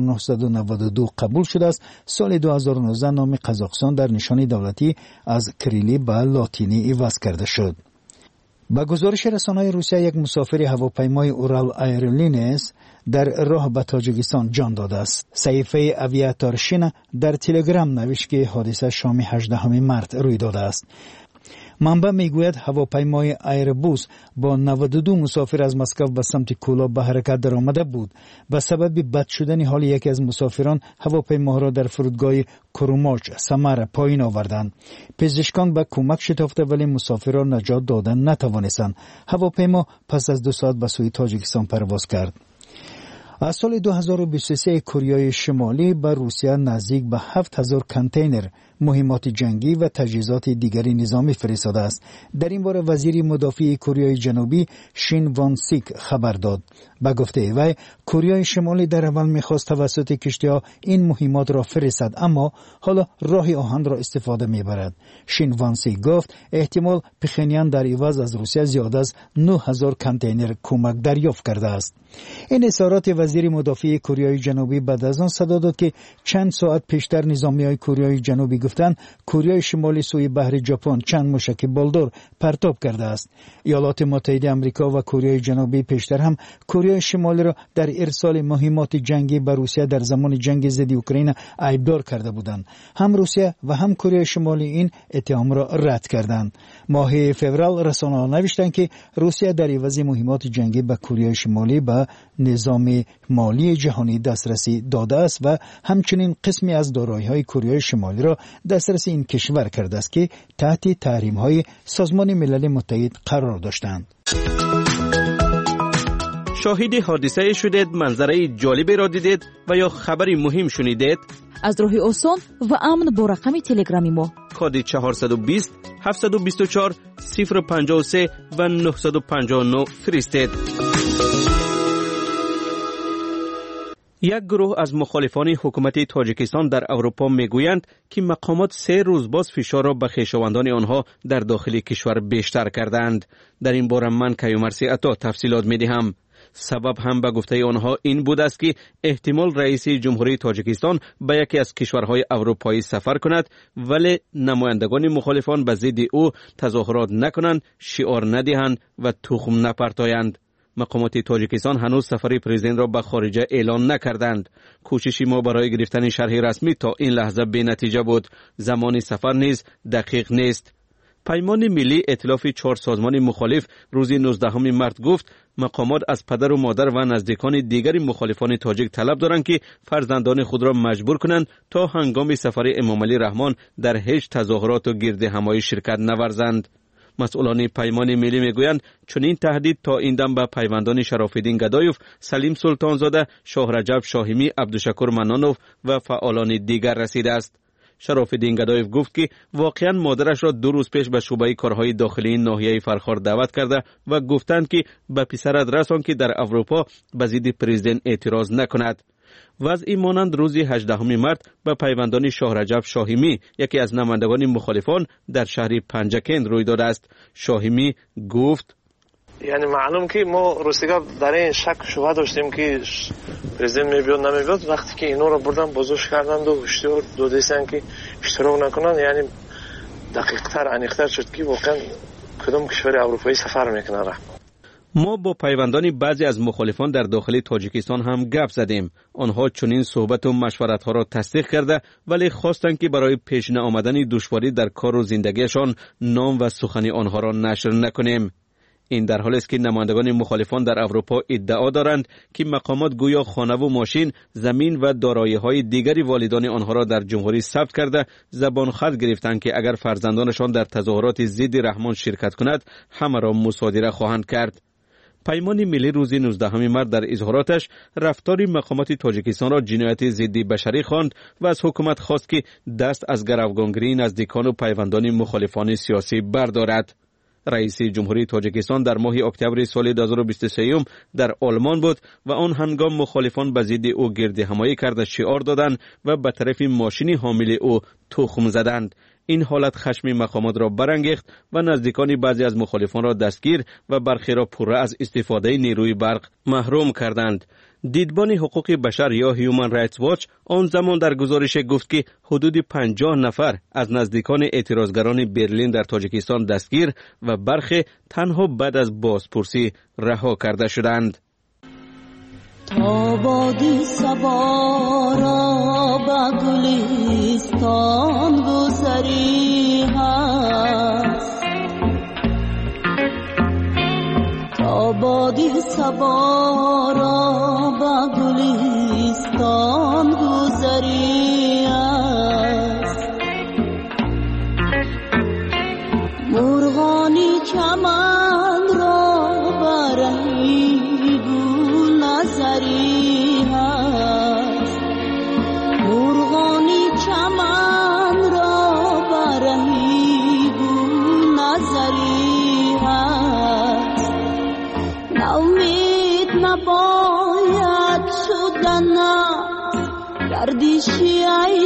1992 قبول شده است. سال 2019 نام قزاقستان در نشان دولتی از کریلی به لاتینی عوض کرده شد. با گزارش رسانه‌های روسیه یک مسافر هواپیمای اورال ایرلاینز در راه به تاجیکستان جان داده است. صحیفه اویاتارشین در تلگرام نوشت که حادثه شام 18 مارس روی داده است. منبع میگوید هواپیمای ایربوس با 92 مسافر از مسکو به سمت کولاب به حرکت در آمده بود. به سبب بد شدن حال یکی از مسافران هواپیما را در فرودگاه کروماچ سمر پایین آوردند. پزشکان به کمک شتافته ولی مسافر را نجات دادن نتوانستند. هواپیما پس از 2 ساعت به سوی تاجیکستان پرواز کرد. از سال 2023 کره شمالی به روسیه نزدیک به 7000 کانتینر مهمات جنگی و تجهیزات دیگری نظامی فرستاده است. در این باره وزیر مدافع کره جنوبی شین وان سیک خبر داد. با گفته وی کره شمالی در اول می‌خواست توسط کشتی‌ها این مهمات را فرستد، اما حالا راه آهن را استفاده می‌برد. شین وان سیک گفت احتمال پخنیان در عوض از روسیه زیاد از 9000 کانتینر کمک دریافت کرده است. این اظهارات وزیر مدافع کره جنوبی بعد از آن صدا داد که چند ساعت پیشتر نظامیای کره جنوبی گفتند کره شمالی سوی بحر ژاپن چند موشک بالدور پرتاب کرده است. ایالات متحده آمریکا و کره جنوبی پیشتر هم کره شمالی را در ارسال مهمات جنگی به روسیه در زمان جنگ ضد اوکراین عیبدار کرده بودند. هم روسیه و هم کره شمالی این اتهام را رد کردند. ماه فوریه رسانه‌ها نوشتند که روسیه در عوض مهمات جنگی به کره شمالی به نظام مالی جهانی دسترسی داده است و همچنین قسمی از دارایی‌های کره شمالی را دسترسی این کشور کرده است که تحت تحریم‌های سازمان ملل متحد قرار داشتند. شاهد حادثه شدید، منظره جالبی را دیدید و یا خبری مهم شنیدید؟ از راه آسان و امن با رقم تلگرامی ما کد 420 724 053 و 959 فرستید. یک گروه از مخالفان حکومت تاجیکستان در اروپا میگویند که مقامات 3 روز باز فشار را به خویشاوندان آنها در داخل کشور بیشتر کردند. در این باره من کیومرثی عطا تفصیلات میدهم. سبب هم به گفته آنها این بود است که احتمال رئیس جمهوری تاجیکستان به یکی از کشورهای اروپایی سفر کند ولی نمایندگان مخالفان به ضد او تظاهرات نکنند، شعار ندهند و تخم نپرتایند. مقامات تاجیکستان هنوز سفر پرزیدنت را به خارجه اعلان نکردند. کوشش ما برای گرفتن شرح رسمی تا این لحظه بی نتیجه بود. زمان سفر نیز دقیق نیست. پیمان ملی ائتلاف 4 سازمان مخالف روز 19 مارس گفت مقامات از پدر و مادر و نزدیکان دیگر مخالفان تاجیک طلب دارند که فرزندان خود را مجبور کنند تا هنگام سفر امام علی رحمان در هیچ تظاهرات و گرد همایی شرکت نورزند. مسئولان پیمان ملی میگویند چنین تهدید تا این دم به پیوندان شراف‌الدین گدایف، سلیم سلطانزاده، شاه رجب شاهمی، عبدالشکور منانوف و فعالان دیگر رسیده است. شراف‌الدین گدایف گفت که واقعا مادرش را 2 روز پیش به شعبه کارهای داخلی ناحیه فرخار دعوت کرده و گفتند که به پسرت رسان که در اروپا به ضد پرزیدنت اعتراض نکند. وضعی مانند روز 18 مارس به پیوندان شاه رجب شاهمی، یکی از نمایندگان مخالفان، در شهر پنجکند روی داده است. شاهمی گفت یعنی معلوم که ما روسیگا در این شک شبهه داشتیم که پرزیدنت میبیاد نمیبیاد. وقتی که اینا رو بردن بازداشت کردند و هشدار دادن که اشتراک نکنن، یعنی دقیق‌تر انیق‌تر شد که واقعا کدام کشور اروپایی سفر میکنه. ما با پیوندان بعضی از مخالفان در داخل تاجیکستان هم گپ زدیم. آنها چنین صحبت و مشورت ها را تصدیق کرده، ولی خواستند که برای پیش نیامدن دشواری در کار و زندگیشان نام و سخن آنها را نشر نکنیم. این در حالی است که نمایندگان مخالفان در اروپا ادعا دارند که مقامات گویا خانه و ماشین، زمین و دارایی‌های دیگری والدان آنها را در جمهوری ثبت کرده، زبان خط گرفتند که اگر فرزندانشان در تظاهرات ضد رحمان شرکت کند، همه را مصادره خواهند کرد. پیمان ملی روز 19 مارس در اظهاراتش رفتار مقامات تاجیکستان را جنایت ضد بشری خواند و از حکومت خواست که دست از گروگانگیری نزدیکان و پیوندان مخالفان سیاسی بردارد. رئیس جمهوری تاجیکستان در ماه اکتبر سال 2023 در آلمان بود و آن هنگام مخالفان به ضد او گردهمایی کرده شعار دادند و به طرف ماشین حامل او تخم زدند. این حالت خشم مقامات را برانگیخت و نزدیکان بعضی از مخالفان را دستگیر و برخی را پره از استفاده نیروی برق محروم کردند. دیدبان حقوق بشر یا هیومن رایتس واچ آن زمان در گزارش گفت که حدود 50 نفر از نزدیکان اعتراضگران برلین در تاجیکستان دستگیر و برخی تنها بعد از بازپرسی رها کرده شدند. تا بادی صبا را به گلستان گذری هست، تا بادی صبا را به گلستان گذری هست، مرغانی چمن را برهی گل نظری هست، مرغانی چمن را برهی گل نظری هست، ناامید نباید شدن گردشی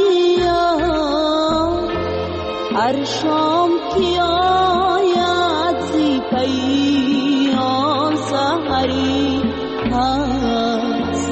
ایام، هر شام که آید زی پیام سحری هست.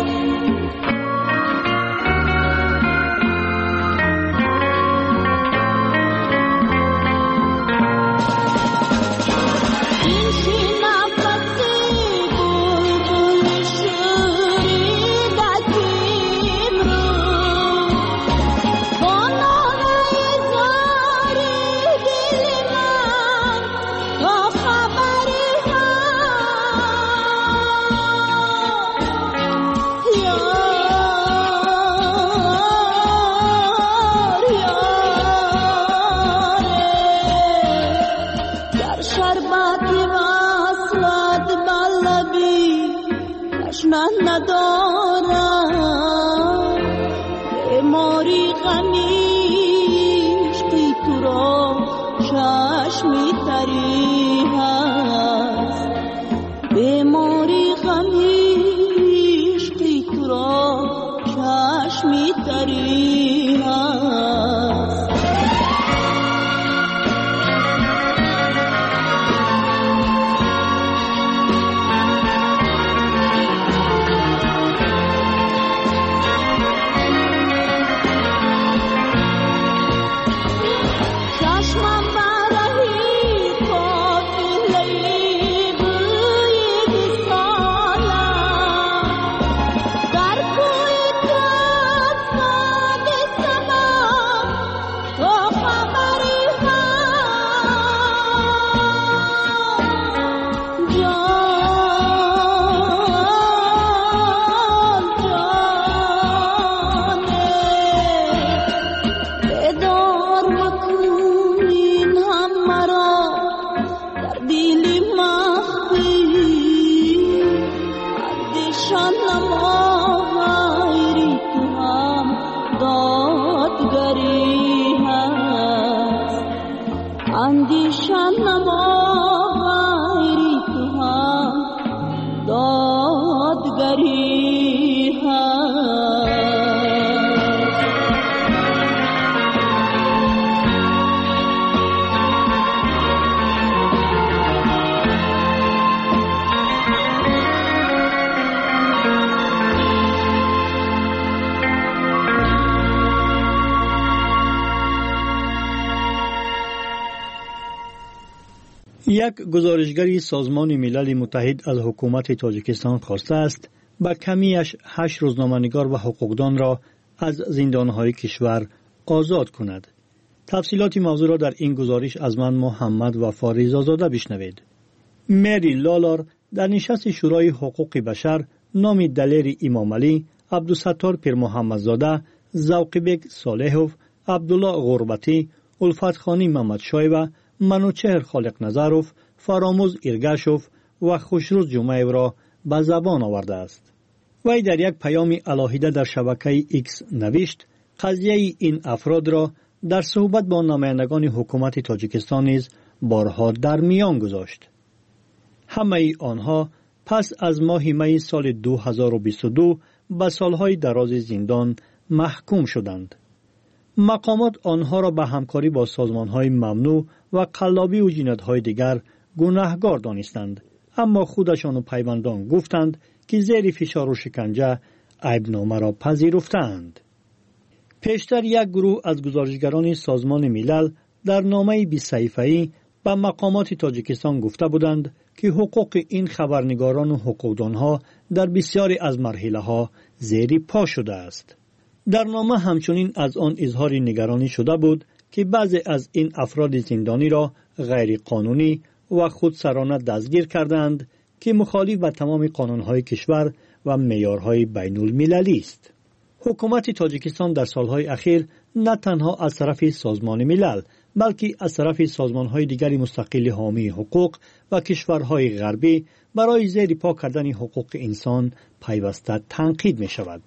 یک گزارشگری سازمان ملل متحد از حکومت تاجیکستان خواسته است با کمیش 8 روزنامه‌نگار و حقوقدان را از زندانهای کشور آزاد کند. تفصیلات موضوع را در این گزارش از من محمد وفا رضازاده بشنوید. مری لالار در نشست شورای حقوق بشر نام دلیر امام علی، عبدالستار پیر محمدزاده، ذوقبک صالحوف، عبدالله غربتی، الفت خانی محمد شایبه، منوچهر خالق نظروف، فراموز ایرگشوف و خوشروز جمعیو را به زبان آورده است. وی در یک پیام علاهیده در شبکه ایکس نوشت قضیه این افراد را در صحبت با نمایندگان حکومت تاجیکستان نیز بارها در میان گذاشت. همه آنها پس از ماه می سال 2022 به سالهای دراز زندان محکوم شدند. مقامات آنها را به همکاری با سازمانهای ممنوع و قلابی و جنایت‌های دیگر گناهکار دانستند، اما خودشان و پیوندان گفتند که زیر فشار و شکنجه عیبنامه را پذیرفتند. پیشتر یک گروه از گزارشگران سازمان ملل در نامه 20 صفحه‌ای به مقامات تاجیکستان گفته بودند که حقوق این خبرنگاران و حقوقدانها در بسیاری از مرحله‌ها زیر پا شده است. در نامه همچنین از آن اظهار نگرانی شده بود که بعضی از این افراد زندانی را غیر قانونی و خودسرانه دستگیر کردند که مخالف با تمام قانون‌های کشور و معیارهای بین‌المللی است. حکومت تاجیکستان در سالهای اخیر نه تنها از طرف سازمان ملل بلکه از طرف سازمان‌های دیگر مستقل حامی حقوق و کشورهای غربی برای زیر پا کردن حقوق انسان پیوسته تنقید می‌شود.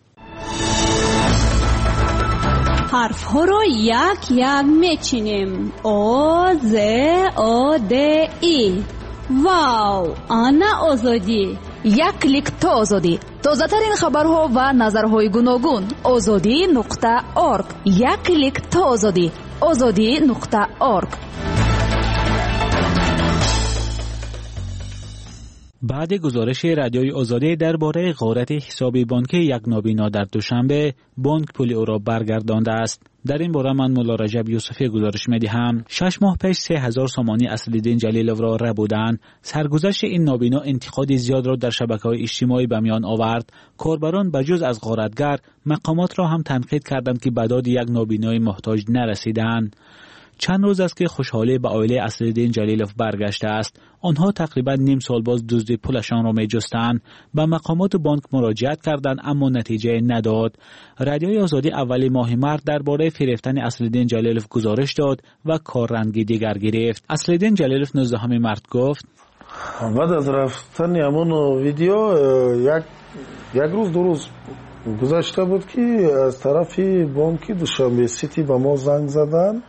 حرف‌ها را یک یک می‌چینیم. آ ز آ د ای. واو، آنا آزادی. یک کلیک تا آزادی. تازه‌ترین خبرها و نظرهای گوناگون. azadi.org. یک کلیک تا آزادی. azadi.org. بعد گزارش رادیوی آزادی درباره غارت حساب بانکی یک نابینا در دوشنبه، بانک پول او را برگردانده است. در این باره من مولا رجب یوسفی گزارش می‌دهم. 6 ماه پیش 3000 سامانی اصل‌الدین جلیلوف را ربودند. سرگذشت این نابینا انتقاد زیاد را در شبکه‌های اجتماعی به میان آورد. کاربران بجز از غارتگر، مقامات را هم تنقید کردند که به داد یک نابینای محتاج نرسیدند. چند روز است که خوشحالی به عائله اصل‌الدین جلیلوف برگشته است. آنها تقریبا نیم سال باز دزد پولشان را می‌جستند. به مقامات بانک مراجعت کردند اما نتیجه نداد. رادیوی آزادی اول ماه مارس درباره فریفتن اصل‌الدین جلیلوف گزارش داد و کاررنگی دیگر گرفت. اصل‌الدین جلیلوف 19 مارس گفت: بعد از رفتن همون ویدیو یک روز دو روز گذشته بود که از طرف بانک دوشنبه سیتی به ما زنگ زدن.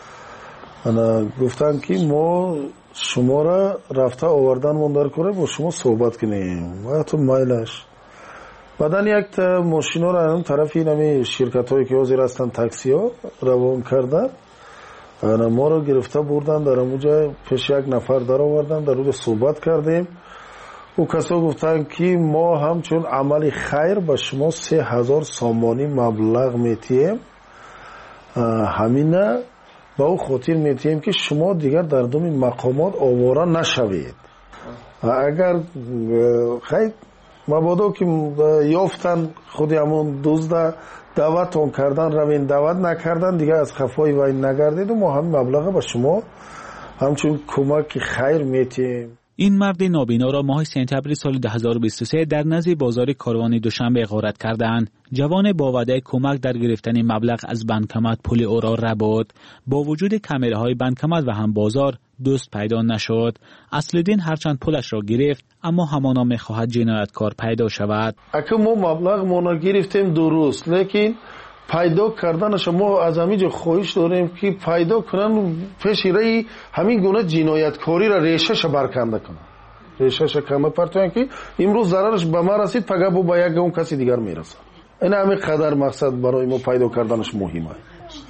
گفتن که ما شما را رفته آوردن مندر کنه با شما صحبت کنیم و تو مایلش. بعدن یک ماشینا را هم طرف این شرکت هایی که حاضر هستن تاکسی ها روان کردن، ما را گرفته بردن در اونجا پیش یک نفر در آوردن، در اونجا صحبت کردیم. او کسا گفتن که ما همچون عمل خیر به شما 3000 سامانی مبلغ میتیم، همینه با او خاطر میتیم که شما دیگر در دم مقامات آواره نشوید. اگر خیلی مبادا که یافتن خودی همون دزد دعوتون کردن روین دعوت نکردن دیگر از خفای وای نگردید و ما هم مبلغ به شما همچون کمک خیر میتیم. این مرد نابینا را ماه سپتامبر سال 2023 در نزد بازار کاروان دوشنبه غارت کردند. جوان با وعده کمک در گرفتن مبلغ از بانکمت پول او را ربود. با وجود کامراهای بانکمت و هم بازار دوست پیدا نشد. اصل‌الدین هرچند پولش را گرفت اما همانا می‌خواهد جنایتکار پیدا شود. اگه ما مبلغ ما گرفتیم درست، لیکن پیدا کردنش ما از همینجا خواهش داریم که پیدا کنن پیش رای همین گونه جنایتکاری را ریشهش برکنده کنن، ریشهش کمه پرتوین که امروز ضررش به ما رسید فقط با یک اون کسی دیگر میرسه. این همین قدر مقصد برای ما پیدا کردنش مهمه.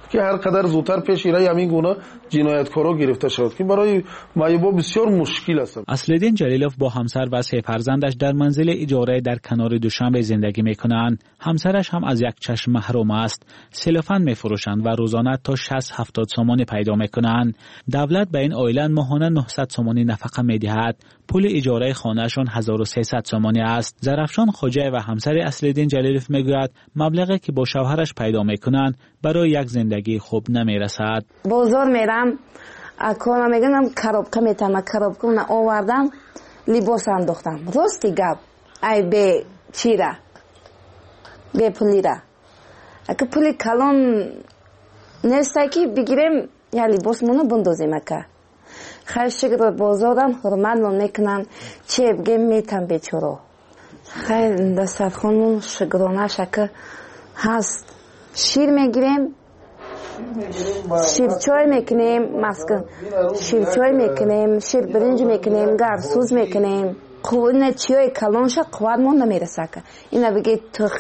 که هر قدر زودتر پیش رای همین گونه جنایتکارا گرفته شود که برای مایبا بسیار مشکل است. اصلالدین جلیلوف با همسر و 3 فرزندش در منزل اجاره در کنار دوشنبه زندگی میکنند. همسرش هم از یک چشم محروم است. سلوفان میفروشند و روزانه تا 60-70 سومانی پیدا میکنند. دولت به این عائله ماهانه 900 سومانی نفقه میدهد. پول اجاره خانهشان 1300 سومانی است. زرافشان خوجه و همسر اصلالدین جلیلوف میگوید مبلغی که با شوهرش پیدا میکنند برای یک زندگی خوب نمیرسد. بازار میرم اکونا میگم کاروبکا میتونم کاروبکا آوردم لباس انداختم. راستی گپ ای به چیرا به پولی را اگه پولی کلان نیست که بگیریم یا لباس منو بندازیم که خیلی شکر بازارم حرمت میکنن چه بگیم میتونم بیچارو خیلی دسترخوانمون شکرانه شکر هست. شیر میگیریم شیر چای میکنیم مسکن شیر چای میکنیم شیر برنج میکنیم گرسوز میکنیم خوب نه چیای کلانش قوت مون نمیرسه که اینا بگید تو